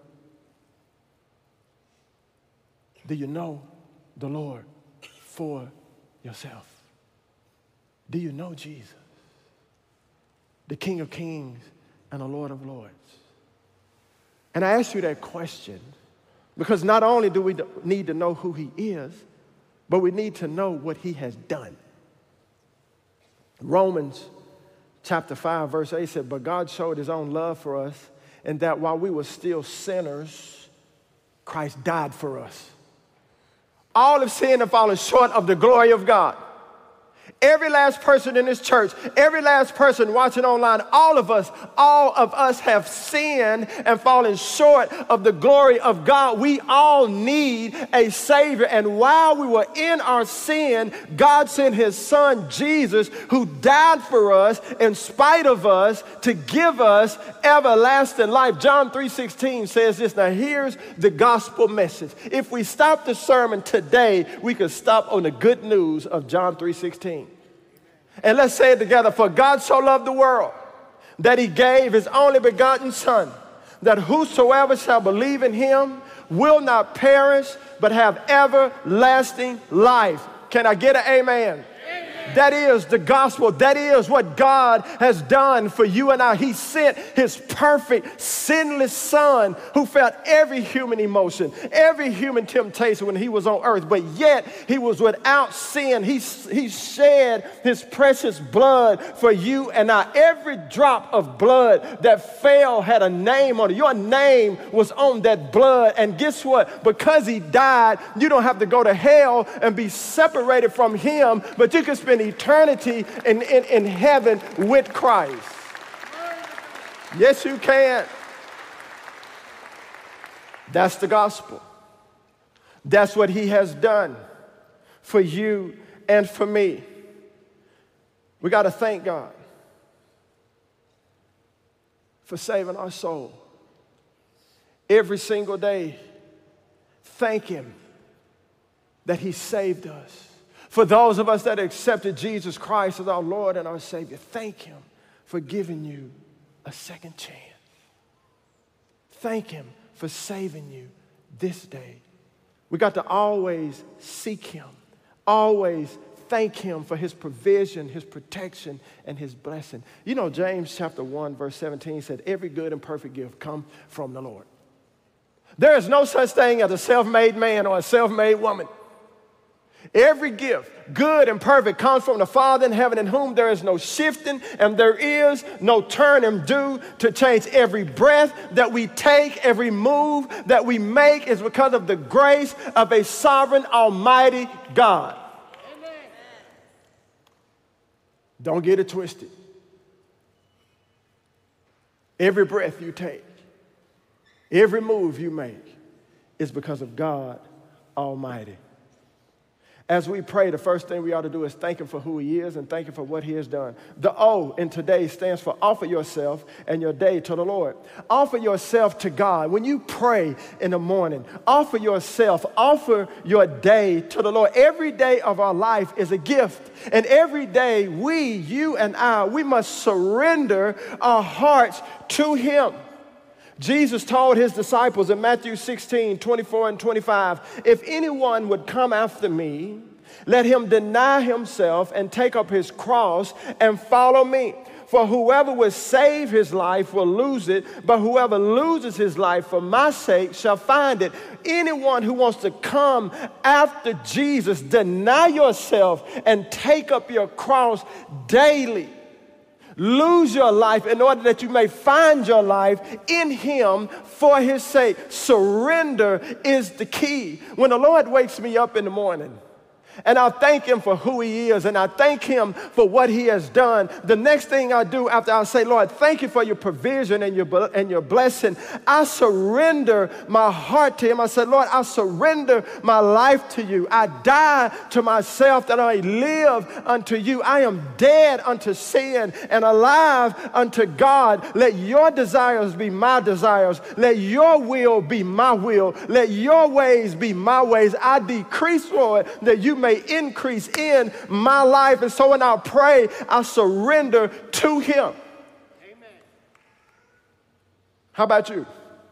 Do you know the Lord for yourself? Do you know Jesus, the King of Kings and the Lord of Lords? And I ask you that question because not only do we need to know who he is, but we need to know what he has done. Romans chapter five, verse eight said, but God showed his own love for us in that while we were still sinners, Christ died for us. All have sinned and fallen short of the glory of God. Every last person in this church, every last person watching online, all of us, all of us have sinned and fallen short of the glory of God. We all need a Savior. And while we were in our sin, God sent his son, Jesus, who died for us in spite of us to give us everlasting life. John three sixteen says this. Now here's the gospel message. If we stop the sermon today, we could stop on the good news of John three sixteen. And let's say it together. For God so loved the world that he gave his only begotten son, that whosoever shall believe in him will not perish, but have everlasting life. Can I get an amen? That is the gospel. That is what God has done for you and I. He sent his perfect, sinless son who felt every human emotion, every human temptation when he was on earth, but yet he was without sin. He, he shed his precious blood for you and I. Every drop of blood that fell had a name on it. Your name was on that blood. And guess what? Because he died, you don't have to go to hell and be separated from him, but you can spend eternity in, in, in heaven with Christ. Yes, you can. That's the gospel. That's what he has done for you and for me. We got to thank God for saving our soul. Every single day, thank him that he saved us. For those of us that accepted Jesus Christ as our Lord and our Savior, thank him for giving you a second chance. Thank him for saving you this day. We got to always seek him, always thank him for his provision, his protection, and his blessing. You know, James chapter one, verse seventeen said, every good and perfect gift come from the Lord. There is no such thing as a self-made man or a self-made woman. Every gift, good and perfect, comes from the Father in heaven, in whom there is no shifting and there is no turning due to change. Every breath that we take, every move that we make is because of the grace of a sovereign, almighty God. Amen. Don't get it twisted. Every breath you take, every move you make is because of God Almighty. As we pray, the first thing we ought to do is thank him for who he is and thank him for what he has done. The O in today stands for offer yourself and your day to the Lord. Offer yourself to God. When you pray in the morning, offer yourself, offer your day to the Lord. Every day of our life is a gift. And every day we, you and I, we must surrender our hearts to him. Jesus told his disciples in Matthew sixteen, twenty-four and twenty-five, if anyone would come after me, let him deny himself and take up his cross and follow me. For whoever will save his life will lose it, but whoever loses his life for my sake shall find it. Anyone who wants to come after Jesus, deny yourself and take up your cross daily. Lose your life in order that you may find your life in him for his sake. Surrender is the key. When the Lord wakes me up in the morning, and I thank him for who he is, and I thank him for what he has done, the next thing I do after I say, Lord, thank you for your provision and your, and your blessing, I surrender my heart to him. I said, Lord, I surrender my life to you. I die to myself that I live unto you. I am dead unto sin and alive unto God. Let your desires be my desires. Let your will be my will. Let your ways be my ways. I decrease, Lord, that you may increase in my life. And so when I pray, I surrender to him. Amen. How about you?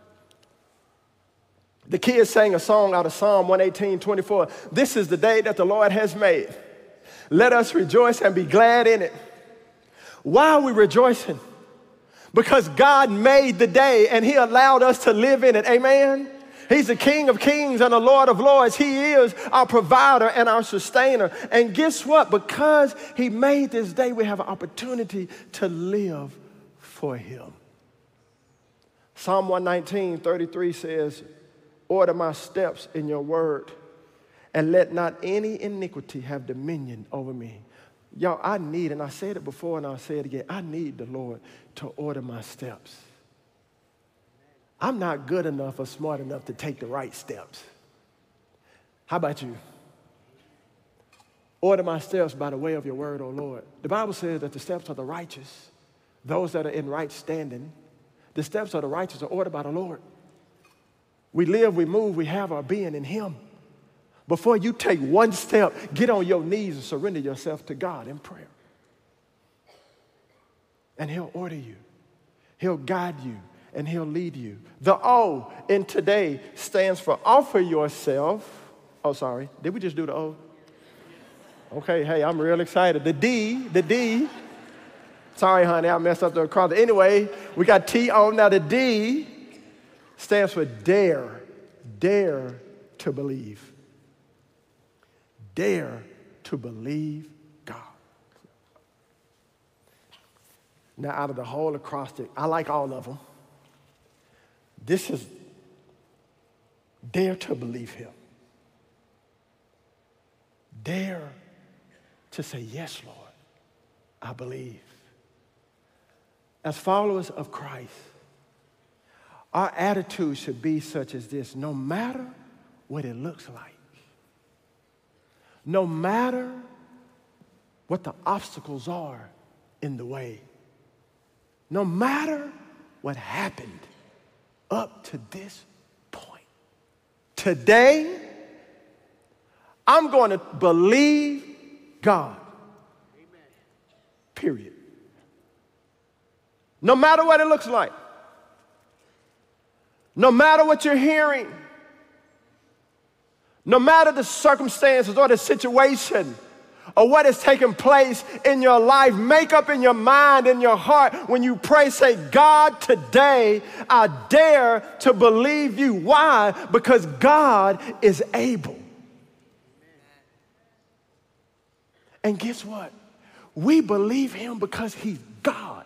The kids sang a song out of Psalm one eighteen, twenty-four. This is the day that the Lord has made. Let us rejoice and be glad in it. Why are we rejoicing? Because God made the day and he allowed us to live in it. Amen. He's the King of kings and the Lord of lords. He is our provider and our sustainer. And guess what? Because he made this day, we have an opportunity to live for him. Psalm one nineteen, thirty-three says, order my steps in your word, and let not any iniquity have dominion over me. Y'all, I need, and I said it before and I'll say it again, I need the Lord to order my steps. I'm not good enough or smart enough to take the right steps. How about you? Order my steps by the way of your word, O Lord. The Bible says that the steps of the righteous, those that are in right standing, the steps of the righteous are ordered by the Lord. We live, we move, we have our being in him. Before you take one step, get on your knees and surrender yourself to God in prayer. And he'll order you. He'll guide you. And he'll lead you. The O in today stands for offer yourself. Oh, sorry. Did we just do the O? Okay, hey, I'm real excited. The D, the D. Sorry, honey, I messed up the acronym. Anyway, we got T O. Now the D stands for dare. Dare to believe. Dare to believe God. Now, out of the whole acrostic, I like all of them. This is dare to believe him. Dare to say, yes, Lord, I believe. As followers of Christ, our attitude should be such as this: no matter what it looks like, no matter what the obstacles are in the way, no matter what happened up to this point, today, I'm going to believe God. Period. No matter what it looks like. No matter what you're hearing. No matter the circumstances or the situation or what is taking place in your life, make up in your mind, in your heart, when you pray, say, God, today I dare to believe you. Why? Because God is able. And guess what? We believe him because he's God.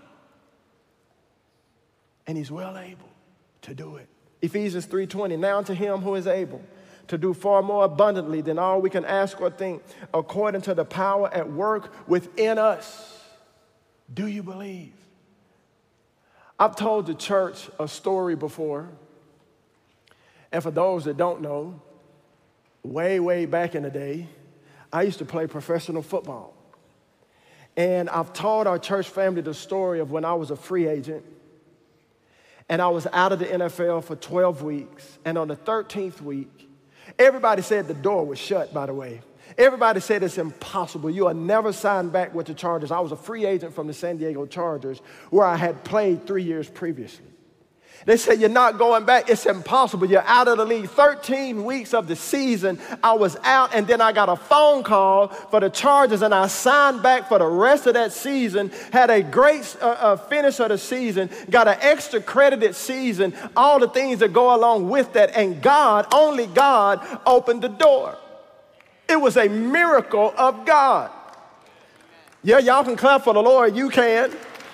And he's well able to do it. Ephesians three twenty, now to him who is able to do far more abundantly than all we can ask or think, according to the power at work within us. Do you believe? I've told the church a story before. And for those that don't know, way, way back in the day, I used to play professional football. And I've told our church family the story of when I was a free agent. And I was out of the N F L for twelve weeks. And on the thirteenth week, everybody said the door was shut, by the way. Everybody said it's impossible. You will never sign back with the Chargers. I was a free agent from the San Diego Chargers, where I had played three years previously. They said, you're not going back. It's impossible. You're out of the league. thirteen weeks of the season, I was out, and then I got a phone call for the Chargers, and I signed back for the rest of that season, had a great uh, uh, finish of the season, got an extra credited season, all the things that go along with that, and God, only God, opened the door. It was a miracle of God. Yeah, y'all can clap for the Lord. You can.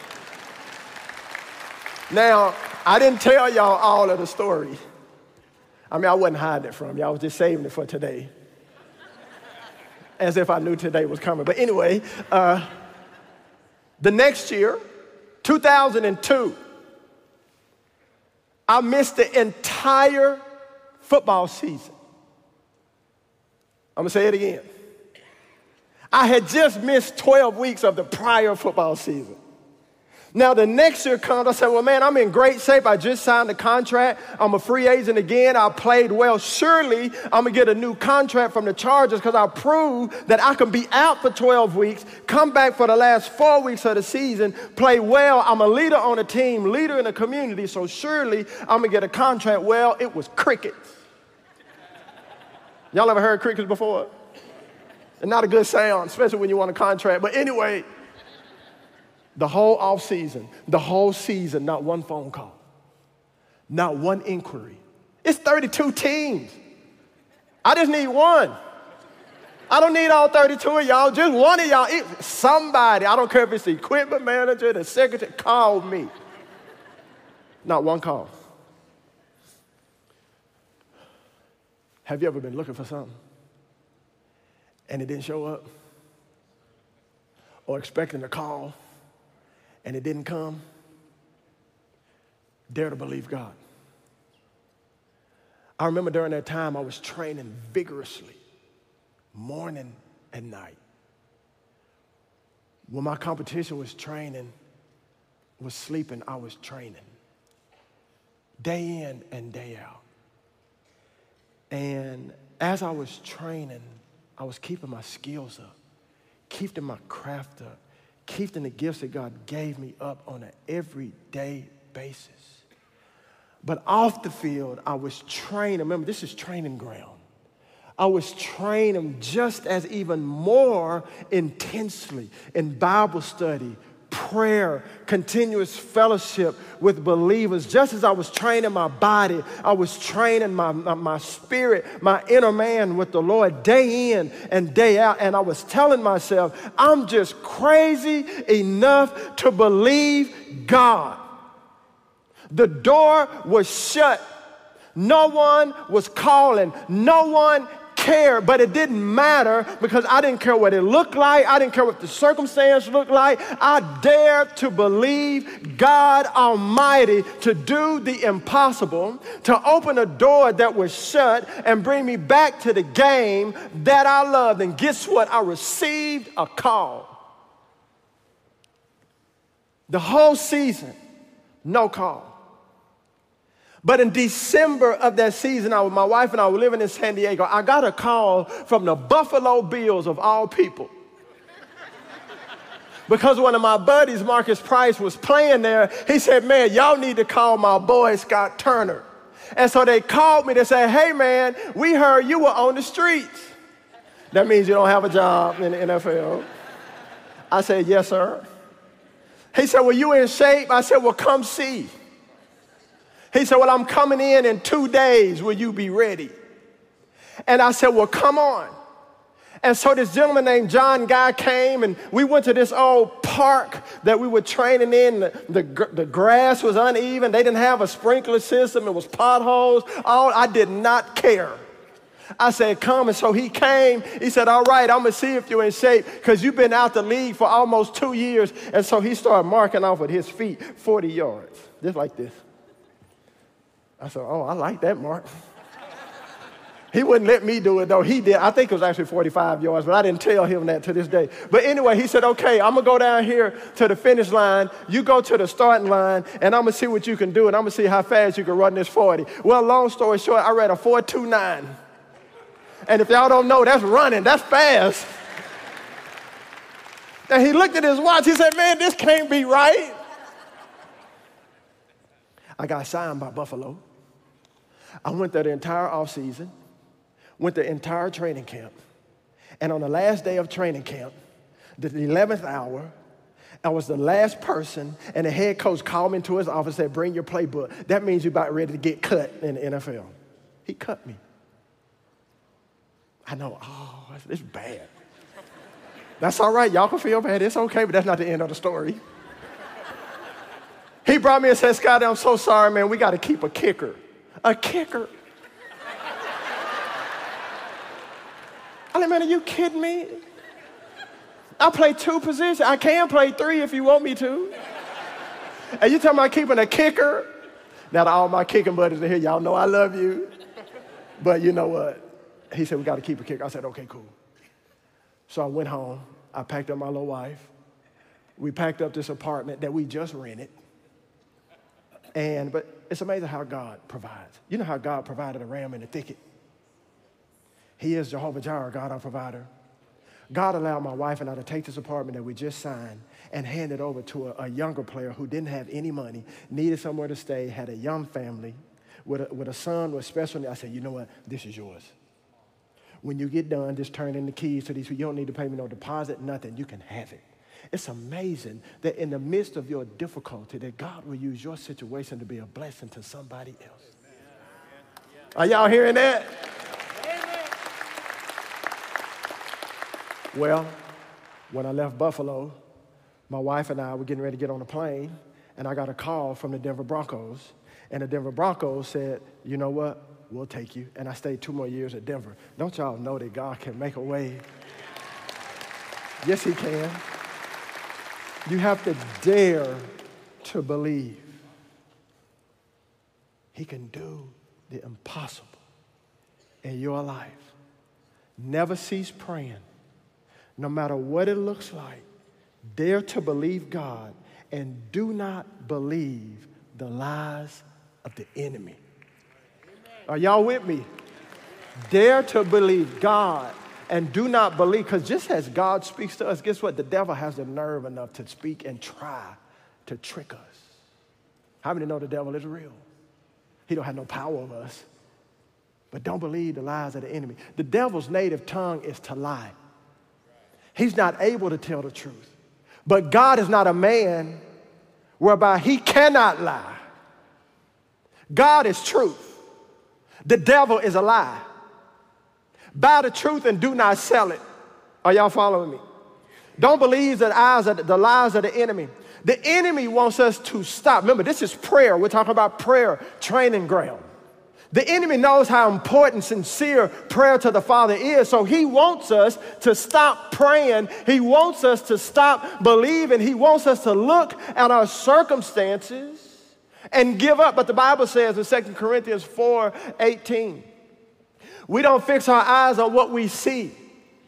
Now, I didn't tell y'all all of the story. I mean, I wasn't hiding it from you. I was just saving it for today. As if I knew today was coming. But anyway, uh, the next year, two thousand two, I missed the entire football season. I'm going to say it again. I had just missed twelve weeks of the prior football season. Now, the next year comes, I said, well, man, I'm in great shape. I just signed a contract. I'm a free agent again. I played well. Surely I'm going to get a new contract from the Chargers because I proved that I can be out for twelve weeks, come back for the last four weeks of the season, play well. I'm a leader on the team, leader in the community, so surely I'm going to get a contract. Well, it was crickets. Y'all ever heard crickets before? And not a good sound, especially when you want a contract. But anyway, the whole off season, the whole season, not one phone call, not one inquiry. It's thirty-two teams. I just need one. I don't need all thirty-two of y'all, just one of y'all. It, somebody, I don't care if it's the equipment manager, the secretary, call me. Not one call. Have you ever been looking for something and it didn't show up? Or expecting a call and it didn't come? Dare to believe God. I remember during that time I was training vigorously, morning and night. When my competition was training, was sleeping, I was training. Day in and day out. And as I was training, I was keeping my skills up, keeping my craft up, keeping the gifts that God gave me up on an everyday basis. But off the field, I was training. Remember, this is training ground. I was training just as even more intensely in Bible study, prayer, continuous fellowship with believers. Just as I was training my body, I was training my, my, my spirit, my inner man with the Lord day in and day out. And I was telling myself, I'm just crazy enough to believe God. The door was shut. No one was calling. No one cared, but it didn't matter because I didn't care what it looked like. I didn't care what the circumstance looked like. I dared to believe God Almighty to do the impossible, to open a door that was shut and bring me back to the game that I loved. And guess what? I received a call. The whole season, no call. But in December of that season, I, my wife and I were living in San Diego. I got a call from the Buffalo Bills of all people. Because one of my buddies, Marcus Price, was playing there. He said, man, y'all need to call my boy, Scott Turner. And so they called me. They said, hey, man, we heard you were on the streets. That means you don't have a job in the N F L. I said, yes, sir. He said, well, you in shape? I said, well, come see. He said, well, I'm coming in in two days. Will you be ready? And I said, well, come on. And so this gentleman named John Guy came, and we went to this old park that we were training in. The, the, the grass was uneven. They didn't have a sprinkler system. It was potholes. All, I did not care. I said, come. And so he came. He said, all right, I'm going to see if you're in shape because you've been out the league for almost two years. And so he started marking off with his feet forty yards, just like this. I said, oh, I like that mark. He wouldn't let me do it, though. He did. I think it was actually forty-five yards, but I didn't tell him that to this day. But anyway, he said, okay, I'm going to go down here to the finish line. You go to the starting line, and I'm going to see what you can do, and I'm going to see how fast you can run this forty. Well, long story short, I ran a four two nine. And if y'all don't know, that's running. That's fast. And he looked at his watch. He said, man, this can't be right. I got signed by Buffalo. I went there the entire offseason, went the entire training camp. And on the last day of training camp, the eleventh hour, I was the last person, and the head coach called me into his office and said, bring your playbook. That means you're about ready to get cut in the N F L. He cut me. I know, oh, it's bad. That's all right. Y'all can feel bad. It's okay, but that's not the end of the story. He brought me and said, Scotty, I'm so sorry, man. We got to keep a kicker. A kicker? I mean, man, are you kidding me? I play two positions. I can play three if you want me to. And you talking about keeping a kicker? Now, to all my kicking buddies are here, y'all know I love you. But you know what? He said, we got to keep a kicker. I said, okay, cool. So I went home. I packed up my little wife. We packed up this apartment that we just rented. And, but it's amazing how God provides. You know how God provided a ram in the thicket? He is Jehovah Jireh, God our provider. God allowed my wife and I to take this apartment that we just signed and hand it over to a, a younger player who didn't have any money, needed somewhere to stay, had a young family, with a, with a son with special needs. I said, you know what? This is yours. When you get done, just turn in the keys to these people. You don't need to pay me no deposit, nothing. You can have it. It's amazing that in the midst of your difficulty, that God will use your situation to be a blessing to somebody else. Are y'all hearing that? Well, when I left Buffalo, my wife and I were getting ready to get on a plane, and I got a call from the Denver Broncos. And the Denver Broncos said, you know what? We'll take you. And I stayed two more years at Denver. Don't y'all know that God can make a way? Yes, he can. You have to dare to believe. He can do the impossible in your life. Never cease praying. No matter what it looks like, dare to believe God and do not believe the lies of the enemy. Are y'all with me? Dare to believe God and do not believe, because just as God speaks to us, guess what? The devil has the nerve enough to speak and try to trick us. How many know the devil is real? He don't have no power over us. But don't believe the lies of the enemy. The devil's native tongue is to lie. He's not able to tell the truth. But God is not a man whereby he cannot lie. God is truth. The devil is a lie. Buy the truth and do not sell it. Are y'all following me? Don't believe the lies of the, the lies of the enemy. The enemy wants us to stop. Remember, this is prayer. We're talking about prayer training ground. The enemy knows how important sincere prayer to the Father is, so he wants us to stop praying. He wants us to stop believing. He wants us to look at our circumstances and give up. But the Bible says in Second Corinthians four eighteen, we don't fix our eyes on what we see,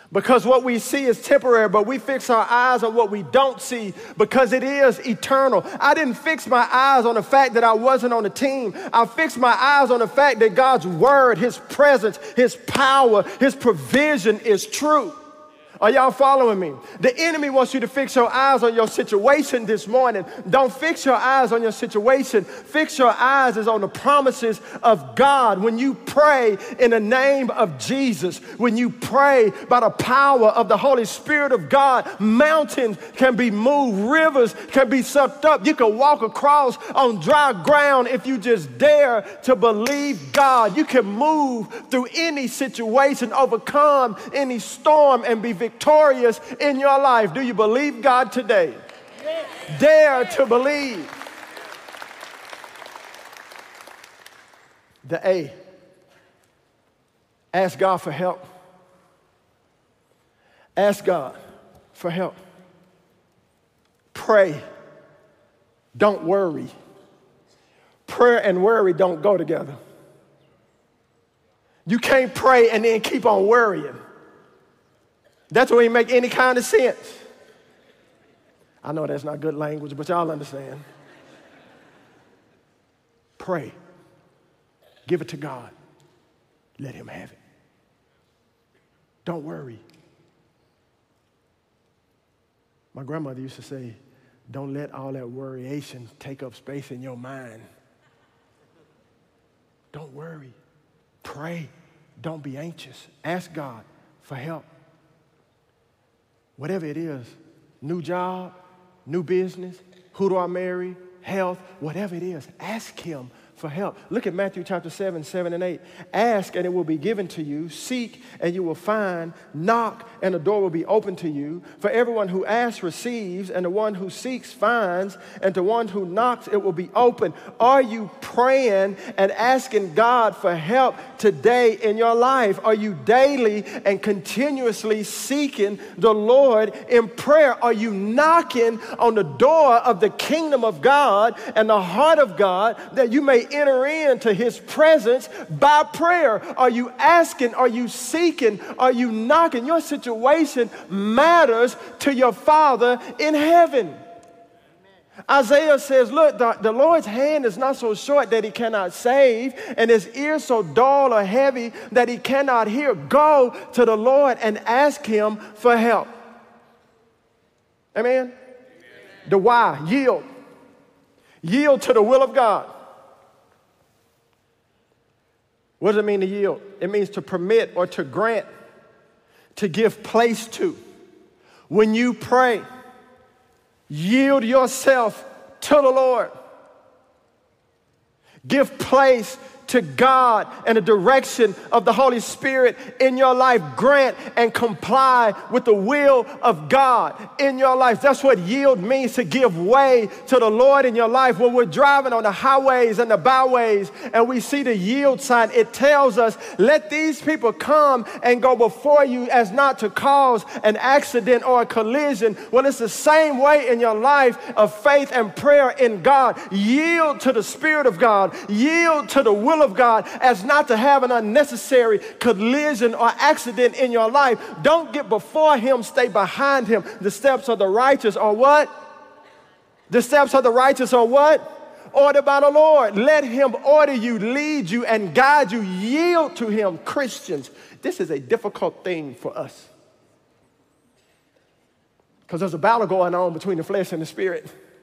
Because what we see is temporary, but we fix our eyes on what we don't see because it is eternal. I didn't fix my eyes on the fact that I wasn't on the team. I fixed my eyes on the fact that God's word, his presence, his power, his provision is true. Are y'all following me? The enemy wants you to fix your eyes on your situation this morning. Don't fix your eyes on your situation. Fix your eyes is on the promises of God. When you pray in the name of Jesus, when you pray by the power of the Holy Spirit of God, mountains can be moved, rivers can be sucked up. You can walk across on dry ground if you just dare to believe God. You can move through any situation, overcome any storm, and be victorious. Victorious in your life. Do you believe God today? Yes. Dare to believe. The A. Ask God for help. Ask God for help. Pray. Don't worry. Prayer and worry don't go together. You can't pray and then keep on worrying. That's when you make any kind of sense. I know that's not good language, but y'all understand. Pray. Give it to God. Let him have it. Don't worry. My grandmother used to say, don't let all that worryation take up space in your mind. Don't worry. Pray. Don't be anxious. Ask God for help. Whatever it is, new job, new business, who do I marry, health, whatever it is, ask him for help. Look at Matthew chapter seven, seven and eight. Ask and it will be given to you. Seek and you will find. Knock and the door will be open to you. For everyone who asks receives, and the one who seeks finds, and to one who knocks it will be open. Are you praying and asking God for help today in your life? Are you daily and continuously seeking the Lord in prayer? Are you knocking on the door of the kingdom of God and the heart of God that you may enter into his presence by prayer? Are you asking? Are you seeking? Are you knocking? Your situation matters to your Father in heaven. Isaiah says, look, the, the Lord's hand is not so short that he cannot save, and his ear so dull or heavy that he cannot hear. Go to the Lord and ask him for help. Amen? Amen. The why, yield. Yield to the will of God. What does it mean to yield? It means to permit or to grant, to give place to. When you pray, yield yourself to the Lord. Give place to God and the direction of the Holy Spirit in your life. Grant and comply with the will of God in your life. That's what yield means, to give way to the Lord in your life. When we're driving on the highways and the byways and we see the yield sign, it tells us, let these people come and go before you as not to cause an accident or a collision. Well, it's the same way in your life of faith and prayer in God. Yield to the Spirit of God. Yield to the will of God as not to have an unnecessary collision or accident in your life. Don't get before him, stay behind him. The steps of the righteous are what? The steps of the righteous are what? Ordered by the Lord. Let him order you, lead you, and guide you. Yield to him. Christians, this is a difficult thing for us, because there's a battle going on between the flesh and the spirit.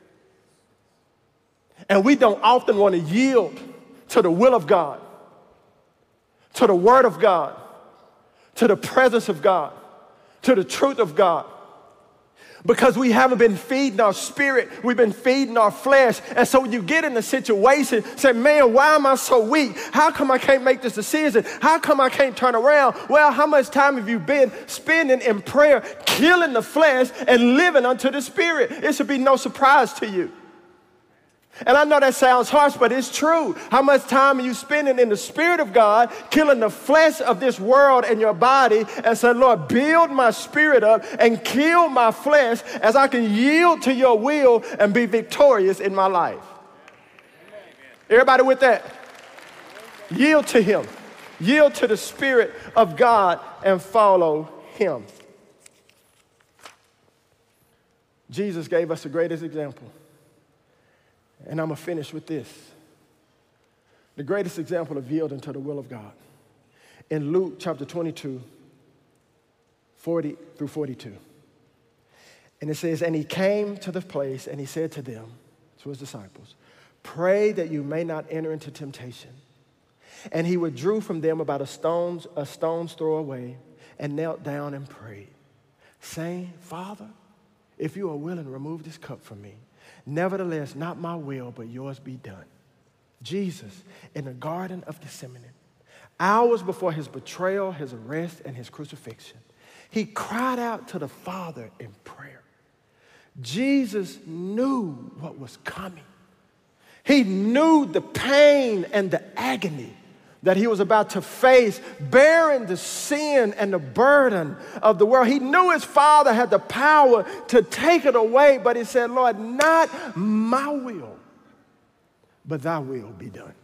And we don't often want to yield to the will of God, to the word of God, to the presence of God, to the truth of God, because we haven't been feeding our spirit. We've been feeding our flesh. And so when you get in a situation, say, man, why am I so weak? How come I can't make this decision? How come I can't turn around? Well, how much time have you been spending in prayer, killing the flesh and living unto the spirit? It should be no surprise to you. And I know that sounds harsh, but it's true. How much time are you spending in the Spirit of God, killing the flesh of this world and your body, and say, Lord, build my spirit up and kill my flesh as I can yield to your will and be victorious in my life? Everybody with that? Yield to him. Yield to the Spirit of God and follow him. Jesus gave us the greatest example. And I'm going to finish with this. The greatest example of yielding to the will of God. In Luke chapter twenty-two, forty through forty-two. And it says, and he came to the place and he said to them, to his disciples, pray that you may not enter into temptation. And he withdrew from them about a stone's, a stone's throw away and knelt down and prayed, saying, Father, if you are willing, remove this cup from me. Nevertheless, not my will, but yours be done. Jesus, in the Garden of Gethsemane, hours before his betrayal, his arrest, and his crucifixion, he cried out to the Father in prayer. Jesus knew what was coming. He knew the pain and the agony that he was about to face, bearing the sin and the burden of the world. He knew his Father had the power to take it away, but he said, Lord, not my will, but thy will be done.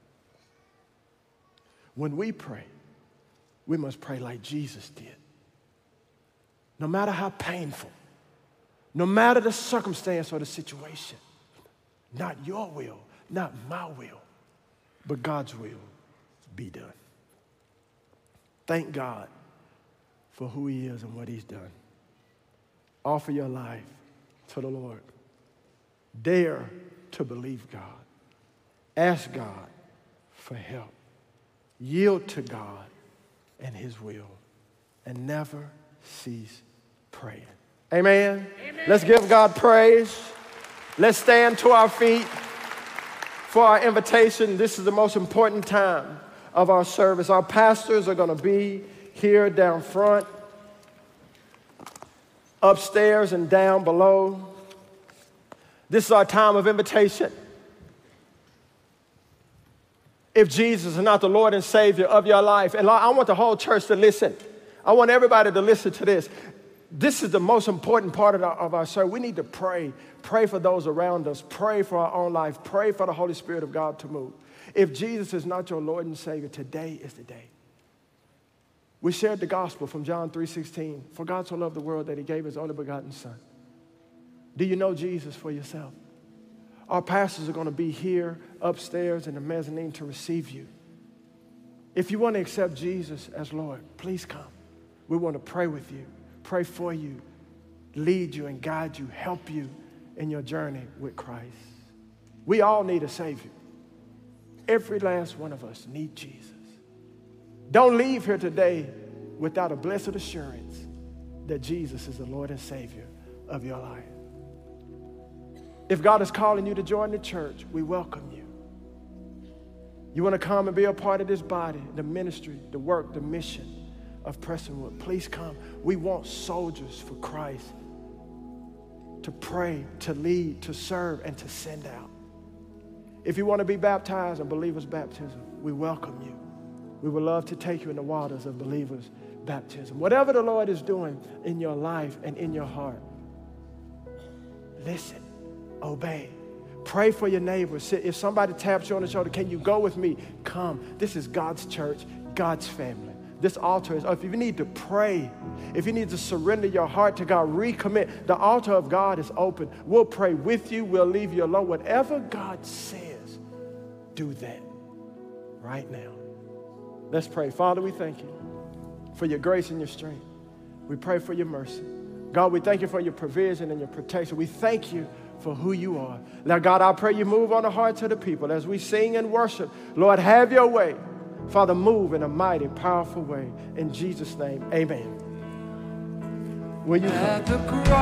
When we pray, we must pray like Jesus did. No matter how painful, no matter the circumstance or the situation, not your will, not my will, but God's will be done. Thank God for who he is and what he's done. Offer your life to the Lord. Dare to believe God. Ask God for help. Yield to God and his will. And never cease praying. Amen. Amen. Let's give God praise. Let's stand to our feet for our invitation. This is the most important time of our service. Our pastors are going to be here down front, upstairs and down below. This is our time of invitation. If Jesus is not the Lord and Savior of your life, and I want the whole church to listen. I want everybody to listen to this. This is the most important part of our, of our service. We need to pray. Pray for those around us. Pray for our own life. Pray for the Holy Spirit of God to move. If Jesus is not your Lord and Savior, today is the day. We shared the gospel from John three sixteen. For God so loved the world that he gave his only begotten Son. Do you know Jesus for yourself? Our pastors are going to be here upstairs in the mezzanine to receive you. If you want to accept Jesus as Lord, please come. We want to pray with you, pray for you, lead you and guide you, help you in your journey with Christ. We all need a Savior. Every last one of us need Jesus. Don't leave here today without a blessed assurance that Jesus is the Lord and Savior of your life. If God is calling you to join the church, we welcome you. You want to come and be a part of this body, the ministry, the work, the mission of Prestonwood, please come. We want soldiers for Christ to pray, to lead, to serve, and to send out. If you want to be baptized in believers' baptism, we welcome you. We would love to take you in the waters of believers' baptism. Whatever the Lord is doing in your life and in your heart, listen, obey. Pray for your neighbors. If somebody taps you on the shoulder, can you go with me? Come. This is God's church, God's family. This altar is, if you need to pray, if you need to surrender your heart to God, recommit, the altar of God is open. We'll pray with you. We'll leave you alone. Whatever God says, do that right now. Let's pray. Father, we thank you for your grace and your strength. We pray for your mercy. God, we thank you for your provision and your protection. We thank you for who you are. Now, God, I pray you move on the hearts of the people as we sing and worship. Lord, have your way. Father, move in a mighty, powerful way. In Jesus' name, amen. Will you come?